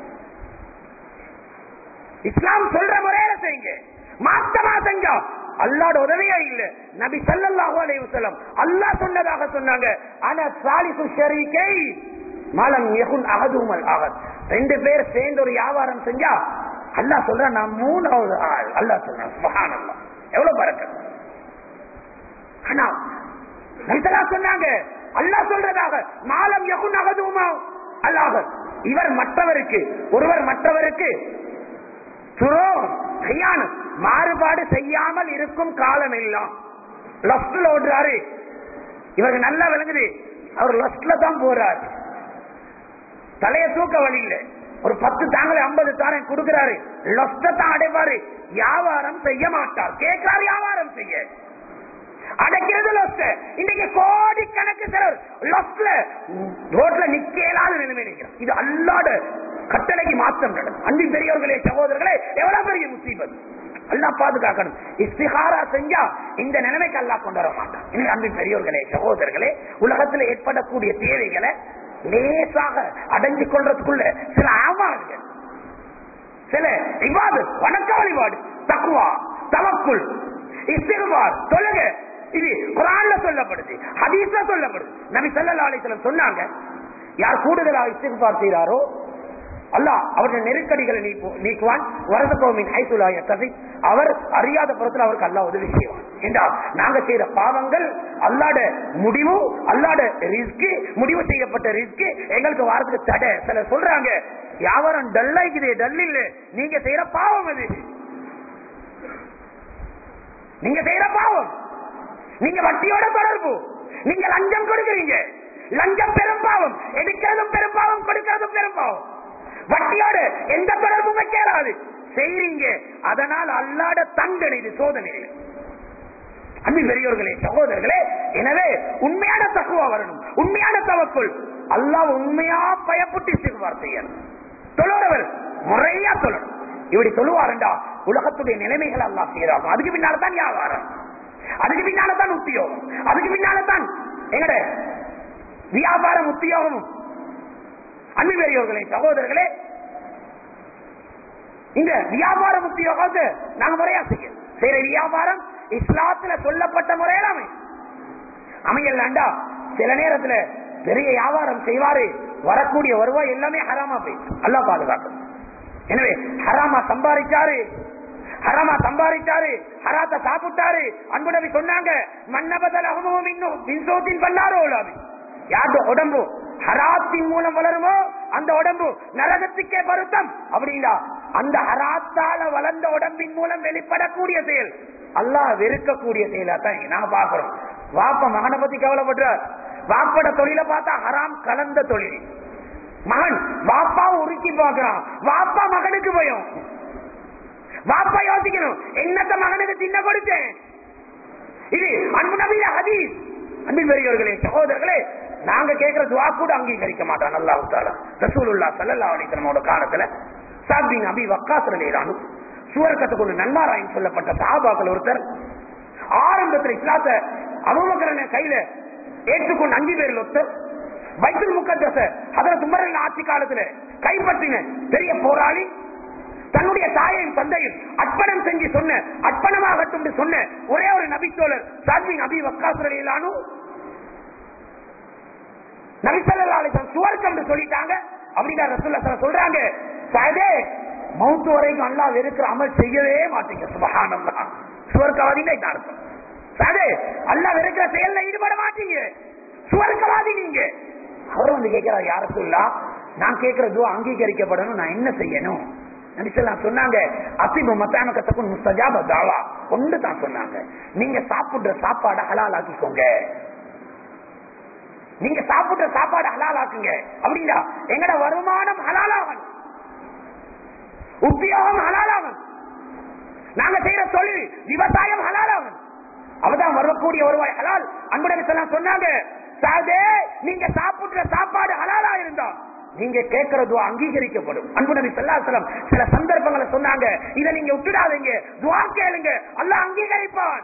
Speaker 2: இஸ்லாம் சொல்ற முறையில செய்யுங்க. மாத்தமா செஞ்சா அல்லாஹ்வோட உதவியே இல்ல. நபி ஸல்லல்லாஹு அலைஹி வஸல்லம் அல்லாஹ் சொன்னதாக சொன்னாங்க, அன சாலிசு ஷரீகை மாலம் யகுன் அஹதுமல் அஹத். ரெண்டு பேர் சேர்ந்து ஒரு வியாபாரம் செஞ்சா அல்லாஹ் சொல்றான், நான் மூணாவது ஆள். அல்லாஹ் சொல்றான், சுப்ஹானல்லாஹ், எவ்வளவு பரக்கத். ஆனா நபி ஸல்லல்லாஹு சொன்னாங்க, அல்லாஹ் சொல்றதாக மாலம் யகுன் அஹதுமா அல்லாஹ், இவர் மற்றவருக்கு, ஒருவர் மற்றவருக்கு மாறுபாடு செய்யாமல் இருக்கும் காலம் எல்லாம். லஸ்ட்ல ஓடுறாரு, இவருக்கு நல்லா விளங்குது, அவர் லஸ்ட்ல தான் போறாரு, தலைய தூக்க வழி இல்ல. ஒரு பத்து தாங்களே ஐம்பது தாரம் கொடுக்கிறாரு, லஸ்ட தான் அடைவாரு, வியாபாரம் செய்ய மாட்டார். கேட்கிறாரு வியாபாரம் செய்ய, அடைக்கிறது லஸ்ட். இன்னைக்கு கோடி கணக்கு சிலர் லஸ்ட்ல ரோட்ல நிக்கலாத நிலைமை நிற்கிறார். இது அல்லாஹ்வோட கட்டளைக்கு மாற்றம் நடக்கும். அன்பின் பெரியவர்களே, சகோதரர்களே, எவ்வளவு பெரிய முசீபத். அல்லாஹ் பாதுகாக்கணும். இஸ்திகாரா செஞ்சா இந்த நிலைமைக்கு அல்லாஹ் கொண்டு வர மாட்டான். இன்னும் அன்பின் பெரியவர்களே, சகோதரர்களே, உலகத்தில் ஏற்படக்கூடிய தேவைகளை லேசாக அடைஞ்சு கொள்றதுக்குள்ள சில ஆமார்கள், சில இபாதத், வணக்க வழிபாடு, தக்வா, தவக்குல், இஸ்திக்பார், தொழுகை, இது குர்ஆன்ல சொல்லப்படுது, ஹதீஸ்ல சொல்லப்படுது. நபி ஸல்லல்லாஹு அலைஹி வஸல்லம் சொன்னாங்க, யார் கூடுதலாக இஸ்திக்பார் செய்றாரோ அல்லாஹ் அவருடைய நெருக்கடிகளை நீக்குவான். வரதகோமின் ஹைசுலா யஹ்தஸிப், அவர் அறியாத புறத்தில் அவருக்கு அல்லாஹ் உதவி செய்வான். என்றால் நாங்க செய்த பாவங்கள் அல்லாஹ்ட முடிவு, அல்லாஹ்ட ரிஸ்க், முடிவு செய்யப்பட்ட ரிஸ்க் எங்களுக்கு வாரத்துக்கு தடை. சில சொல்றாங்க, வியாபாரம் டல்லாய்க்குது, டல் இல்ல, நீங்க செய்யற பாவம் அது, நீங்க செய்யற பாவம். நீங்க வட்டியோட தொடர்பு, நீங்க லஞ்சம் கொடுக்கிறீங்க, லஞ்சம் பெரும் பாவம், எடுக்கிறதும் பெரும் பாவம், கொடுக்கிறதும் பெரும் பாவம். வட்டியோட எந்த தொடர்பும் வைக்காது செய்றீங்க, அதனால் அல்லாஹ்ட தண்டனை, இது சோதனை. அன்பின் பெரியோர்களே, சகோதரர்களே, எனவே உண்மையான தக்வா வரணும், உண்மையான தவக்குல். அல்லாஹ் உண்மையா பயப்பட்டு இஸ்திக்பார் செய்யணும். தொழுறவர் முறையா தொழணும். இப்படி சொல்லுவாருண்டா உலகத்துடைய நிலைமைகள் அல்லாஹ் சீராகும். அதுக்கு பின்னால தான் வியாபாரம், அதுக்கு பின்னால தான் உத்தியோகம், அதுக்கு பின்னால தான் எங்கட வியாபாரம் உத்தியோகமும். அன்பு பெரியவர்களே, சகோதரர்களே, இந்த வியாபார உத்தியோகத்தை நாங்க முறையா செய்யணும். செய்யற வியாபாரம் இஸ்லாத்துல சொல்லப்பட்ட முறையில அமை அமையலாண்டா சில நேரத்துல பெரிய வியாபாரம் செய்வாரு, வரக்கூடிய வருவாய் எல்லாமே ஹராமா போயிடுச்சு. அல்லாஹ் பாதுகாக்கும். எனவே ஹராமா சம்பாதிச்சாரு, ஹராமா சம்பாதிச்சாரு, ஹராத்த சாப்பிட்டாரு. அன்பு நபி சொன்னாங்க, மன்னபதல் அகமும் இன்னும் மின்சோத்தின் பல்லாரோ உலாவி, யாரு உடம்பு ஹராத்தின் மூலம் வளருமோ அந்த உடம்பு நரகத்துக்கே வருத்தம். அப்படின்னா அந்த ஹராத்தால வளர்ந்த உடம்பின் மூலம் வெளிப்படக்கூடிய செயல் அல்லாஹ் வெறுக்கக்கூடிய செயலா தான் நாங்க பாக்குறோம். வாப்ப மகனை பத்தி கவலைப்படுறார், வாப்பட தொழில பார்த்தா ஹராம் கலந்த தொழில். மகன் வாப்பா உருக்கி பாக்குறான், வாப்பா மகனுக்கு பயம். வாப்பா யோசிக்கணும், என்னத்த மகனுக்கு தின்ன கொடுத்தேன். இது அன்பு நபியில ஹதீஸ். அன்பின் பெரியவர்களே, சகோதரர்களே, நாங்க கேட்கிற துவா கூட அங்கீகரிக்க மாட்டான் அல்லாஹ் தஆலா. ரசூலுல்லாஹ் ஸல்லல்லாஹு அலைஹி வஸல்லம் காலத்துல ஸஅத் பின் அபி வக்காஸ் ரலியல்லாஹு அன்ஹு சுவர்க்கத்துக்கு கொண்டு நன்மாராயம் சொல்லப்பட்ட சஹாபாக்கள் ஒருத்தர் ஆரம்பத்தில் இஸ்லாத்தை அபூபக்கர் கையில ஏற்றுக்கொண்டு அஞ்சு பேரில் ஒருத்தர் பைத்துல் முகத்தஸ ஹஜ்ரத் உமர் ஆட்சி காலத்துல கைப்பற்றின பெரிய போராளி, தன்னுடைய தாயையும் தந்தையும் அர்ப்பணம் செஞ்சு சொன்ன அர்ப்பணமாகட்டும் சொன்ன ஒரே ஒரு நபித்தோழர் ஸஅத் பின் அபி வக்காஸ் ரலியல்லாஹு அன்ஹு நபி ஸல்லல்லாஹு அலைஹி வஸல்லம் சுவர்க்கம் சொல்லிட்டாங்க. அப்படின்னா ரசூலுல்லாஹ் சொல்றாங்க, சஅதே மௌத் வரைக்கும் அல்லாஹ் வெறுக்கிற அமல் செய்யவே மாட்டீங்க. சுப்ஹானல்லாஹ், சுவர்க்கவாதின்னு அர்த்தம். சஅதே அல்லாஹ் வெறுக்கிற செயல்ல ஈடுபட மாட்டீங்க, சுவர்க்கவாதி நீங்க. அவர் வந்து கேட்கிறார், யா ரசூலுல்லாஹ் நான் கேட்கிற துஆ அங்கீகரிக்கப்படணும், நான் என்ன செய்யணும்? நபி ஸல்லல்லாஹு சொன்னாங்க, அஸிபு மத்அமகத்துக்கும் முஸ்தஜாப தஅவா. ஒன்று தான் சொன்னாங்க, நீங்க சாப்பிடுற சாப்பாடை ஹலால் ஆக்கிக்கோங்க. நீங்க சாப்பிடுற சாப்பாடு ஹலால் ஆக்குங்க. அப்படின்னா எங்கட வருமானம் ஹலாலாகணும், உத்தியோகம் ஹலாலாகணும், நாங்க செய்யற தொழில் விவசாயம் ஹலாலாகணும். அவதான் வரக்கூடிய வருவாய் ஹலால். அன்புடன் சொன்னாங்க, சாதே நீங்க சாப்பிடுற சாப்பாடு ஹலாலா இருந்தா நீங்க கேட்கறது அங்கீகரிக்கப்படும். அன்பு நபி ஸல்லல்லாஹு அலைஹி வஸல்லம் சில சந்தர்ப்பங்களை சொன்னாங்க, இதை நீங்க விட்டுடாதீங்க, துஆ கேளுங்க, அல்லாஹ் அங்கீகரிப்பான்.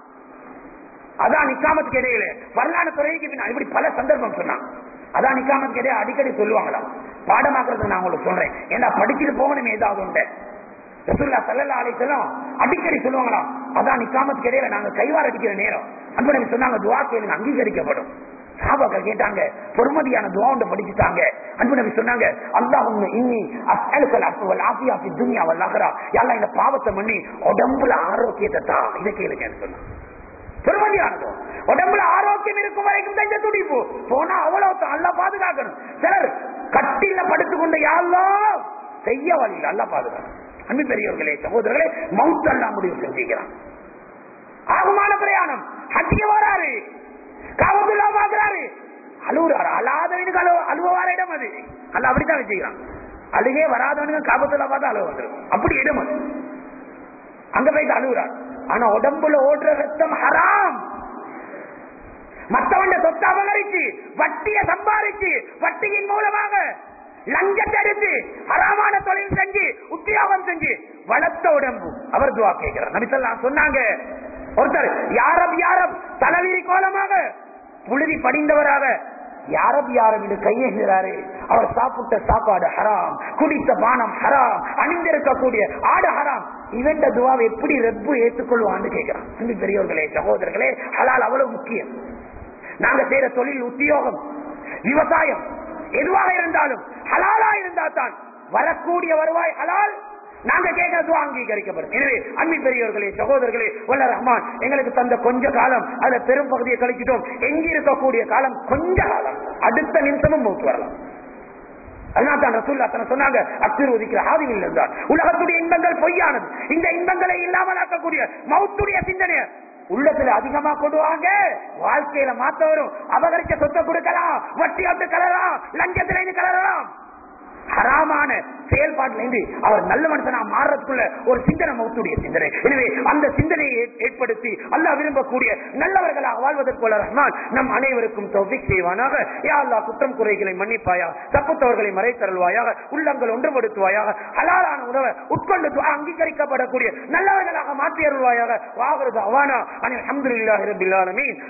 Speaker 2: அதான் நிக்காமத்துக்கு இடையில வரலாறு துறைக்கு இப்படி பல சந்தர்ப்பம் சொன்னாங்க. அதான் நிக்காமத்துக்கு இடையே அடிக்கடி சொல்லுவாங்களாம். பாடமாக்குறது நான் உங்களுக்கு சொல்றேன், ஏன்னா படிச்சுட்டு போகணும் ஏதாவது உண்டு. ரசூலுல்லாஹ் ஸல்லல்லாஹு அலைஹி வஸல்லம் அடிக்கடி சொல்லுவாங்களாம், அதான் நிக்காமத்துக்கு இடையில நாங்க கைவார் அடிக்கிற நேரம் அன்பு நபி சொன்னாங்க, துஆ கேளுங்க அங்கீகரிக்கப்படும். சஹாபாக்கள் கேட்டாங்க, பொறுமதியான துஆ ஒன்று படிச்சுட்டாங்க. அன்பு நபி சொன்னாங்க, அல்லாஹும்ம இன்னி அஸ்அலுக்கல் அஃப்வ வல் ஆஃபியா ஃபித் துன்யா வல் ஆகிரா. யா அல்லாஹ் இந்த பாவத்தை மன்னி உடம்புல ஆரோக்கியத்தை தா. இதை கேளுங்கன்னு சொன்னாங்க. பெருமதியானது, உடம்புல ஆரோக்கியம் இருக்கும் வரைக்கும் தான் இந்த துடிப்பு. போனா அவ்வளவு அல்லாஹ் பாதுகாக்கணும். சிலர் கட்டில படுத்துக்கொண்டு யா அல்லாஹ் செய்ய வழியில் அல்லாஹ் பாதுகாக்கணும். அன்பு பெரியவர்களே சகோதரர்களே, மவுத் அல்லாஹ் முடிவு செஞ்சுக்கிறான். ஆகுமான பிரயாணம் ஹஜ்ஜுக்கு வராரு, காபத்துல்லா பாக்குறாரு, அழுவுறாரு. அழாதவனுக்கு அழுவ அழுவார இடம் அது. அல்ல அப்படித்தான் வச்சுக்கிறான். அழுகே வராதவனுக்கு காபத்துல்லா பார்த்தா அழுவ வந்துடும். அப்படி இடம் அது. அங்க போயிட்டு அழுகுறார். ஆனா உடம்புல ஓடுற ரத்தம் ஹராம். மற்றவண்ட சொத்தை அபகரிச்சு வட்டியை சம்பாதிச்சு வட்டியின் மூலமாக லஞ்சத்தை எடுத்து ஹராமான தொழில் செஞ்சு உத்தியோகம் செஞ்சு வளர்த்த உடம்பு அவர் துவா கேட்கிறார். நபி ஸல்லல்லாஹு சொன்னாங்க, ஒருத்தர் யாரப் யாரப் தலைவிரி கோலமாக புழுதி படிந்தவராக யாரப் யாரப் என்று கையேகிறாரு. அவர் சாப்பிட்ட சாப்பாடு ஹராம், குடித்த பானம் ஹராம், அணிந்திருக்கக்கூடிய ஆடு ஹராம். இவன் துவாவை எப்படி ரப்பு ஏற்றுக்கொள்வான்னு கேட்கிறான். அன்பு பெரியவர்களே சகோதரர்களே, ஹலால் அவ்வளவு முக்கியம். நாங்க செய்யற தொழில் உத்தியோகம் விவசாயம் எதுவாக இருந்தாலும் ஹலாலா இருந்தா தான் வரக்கூடிய வருவாய் ஹலால், நாங்க கேட்கறது அங்கீகரிக்கப்படும். எனவே அன்பு பெரியவர்களே சகோதரர்களே, வல்ல ரஹ்மான் எங்களுக்கு தந்த கொஞ்ச காலம் அதுல பெரும் பகுதியை கழிச்சிட்டோம். எங்க இருக்கக்கூடிய காலம் கொஞ்ச காலம், அடுத்த நிமிஷமும் மௌத் வரலாம். அதனால தான் ரசூலுல்லாஹ் தஆலா சொன்னாங்க, அக்ஸிரு திக்ர ஹாதிஹில் லஸாத். உலகத்துடைய இன்பங்கள் பொய்யானது, இந்த இன்பங்களை இல்லாமல் ஆக்கக்கூடிய மௌத்துடைய சிந்தனை உள்ளத்துல அதிகமா கொடுவாங்க. வாழ்க்கையில மாத்த வரும். அபகரிச்ச சொத்தை கொடுக்கலாம், வட்டி வந்து கலரலாம், லஞ்சத்துல இருந்து கலரலாம். ஹராமான செயல்பாட்டில இருந்து அவர் நல்ல மனுஷனா மாறதுக்குள்ள ஒரு சிந்தனை மௌத்துடைய சிந்தனை. எனவே அந்த சிந்தனையை ஏற்படுத்தி அல்லாஹ் விரும்பக்கூடிய நல்லவர்களாக வாழ்வதற்கு ரஹ்மான் நம் அனைவருக்கும் தௌஃபீக் செய்வானாக. யா அல்லாஹ் குற்றம் குறைகளை மன்னிப்பாயா, தப்புத்தவர்களை மறைத்தருள்வாயாக, உள்ளங்கள் ஒன்றுபடுத்துவாயாக, ஹலாலான உணவை உட்கொண்டு அங்கீகரிக்கப்படக்கூடிய நல்லவர்களாக மாற்றி அருள்வாயாக. வாஹிரு தஅவானா அனில் ஹம்துலில்லாஹி ரப்பில் ஆலமீன்.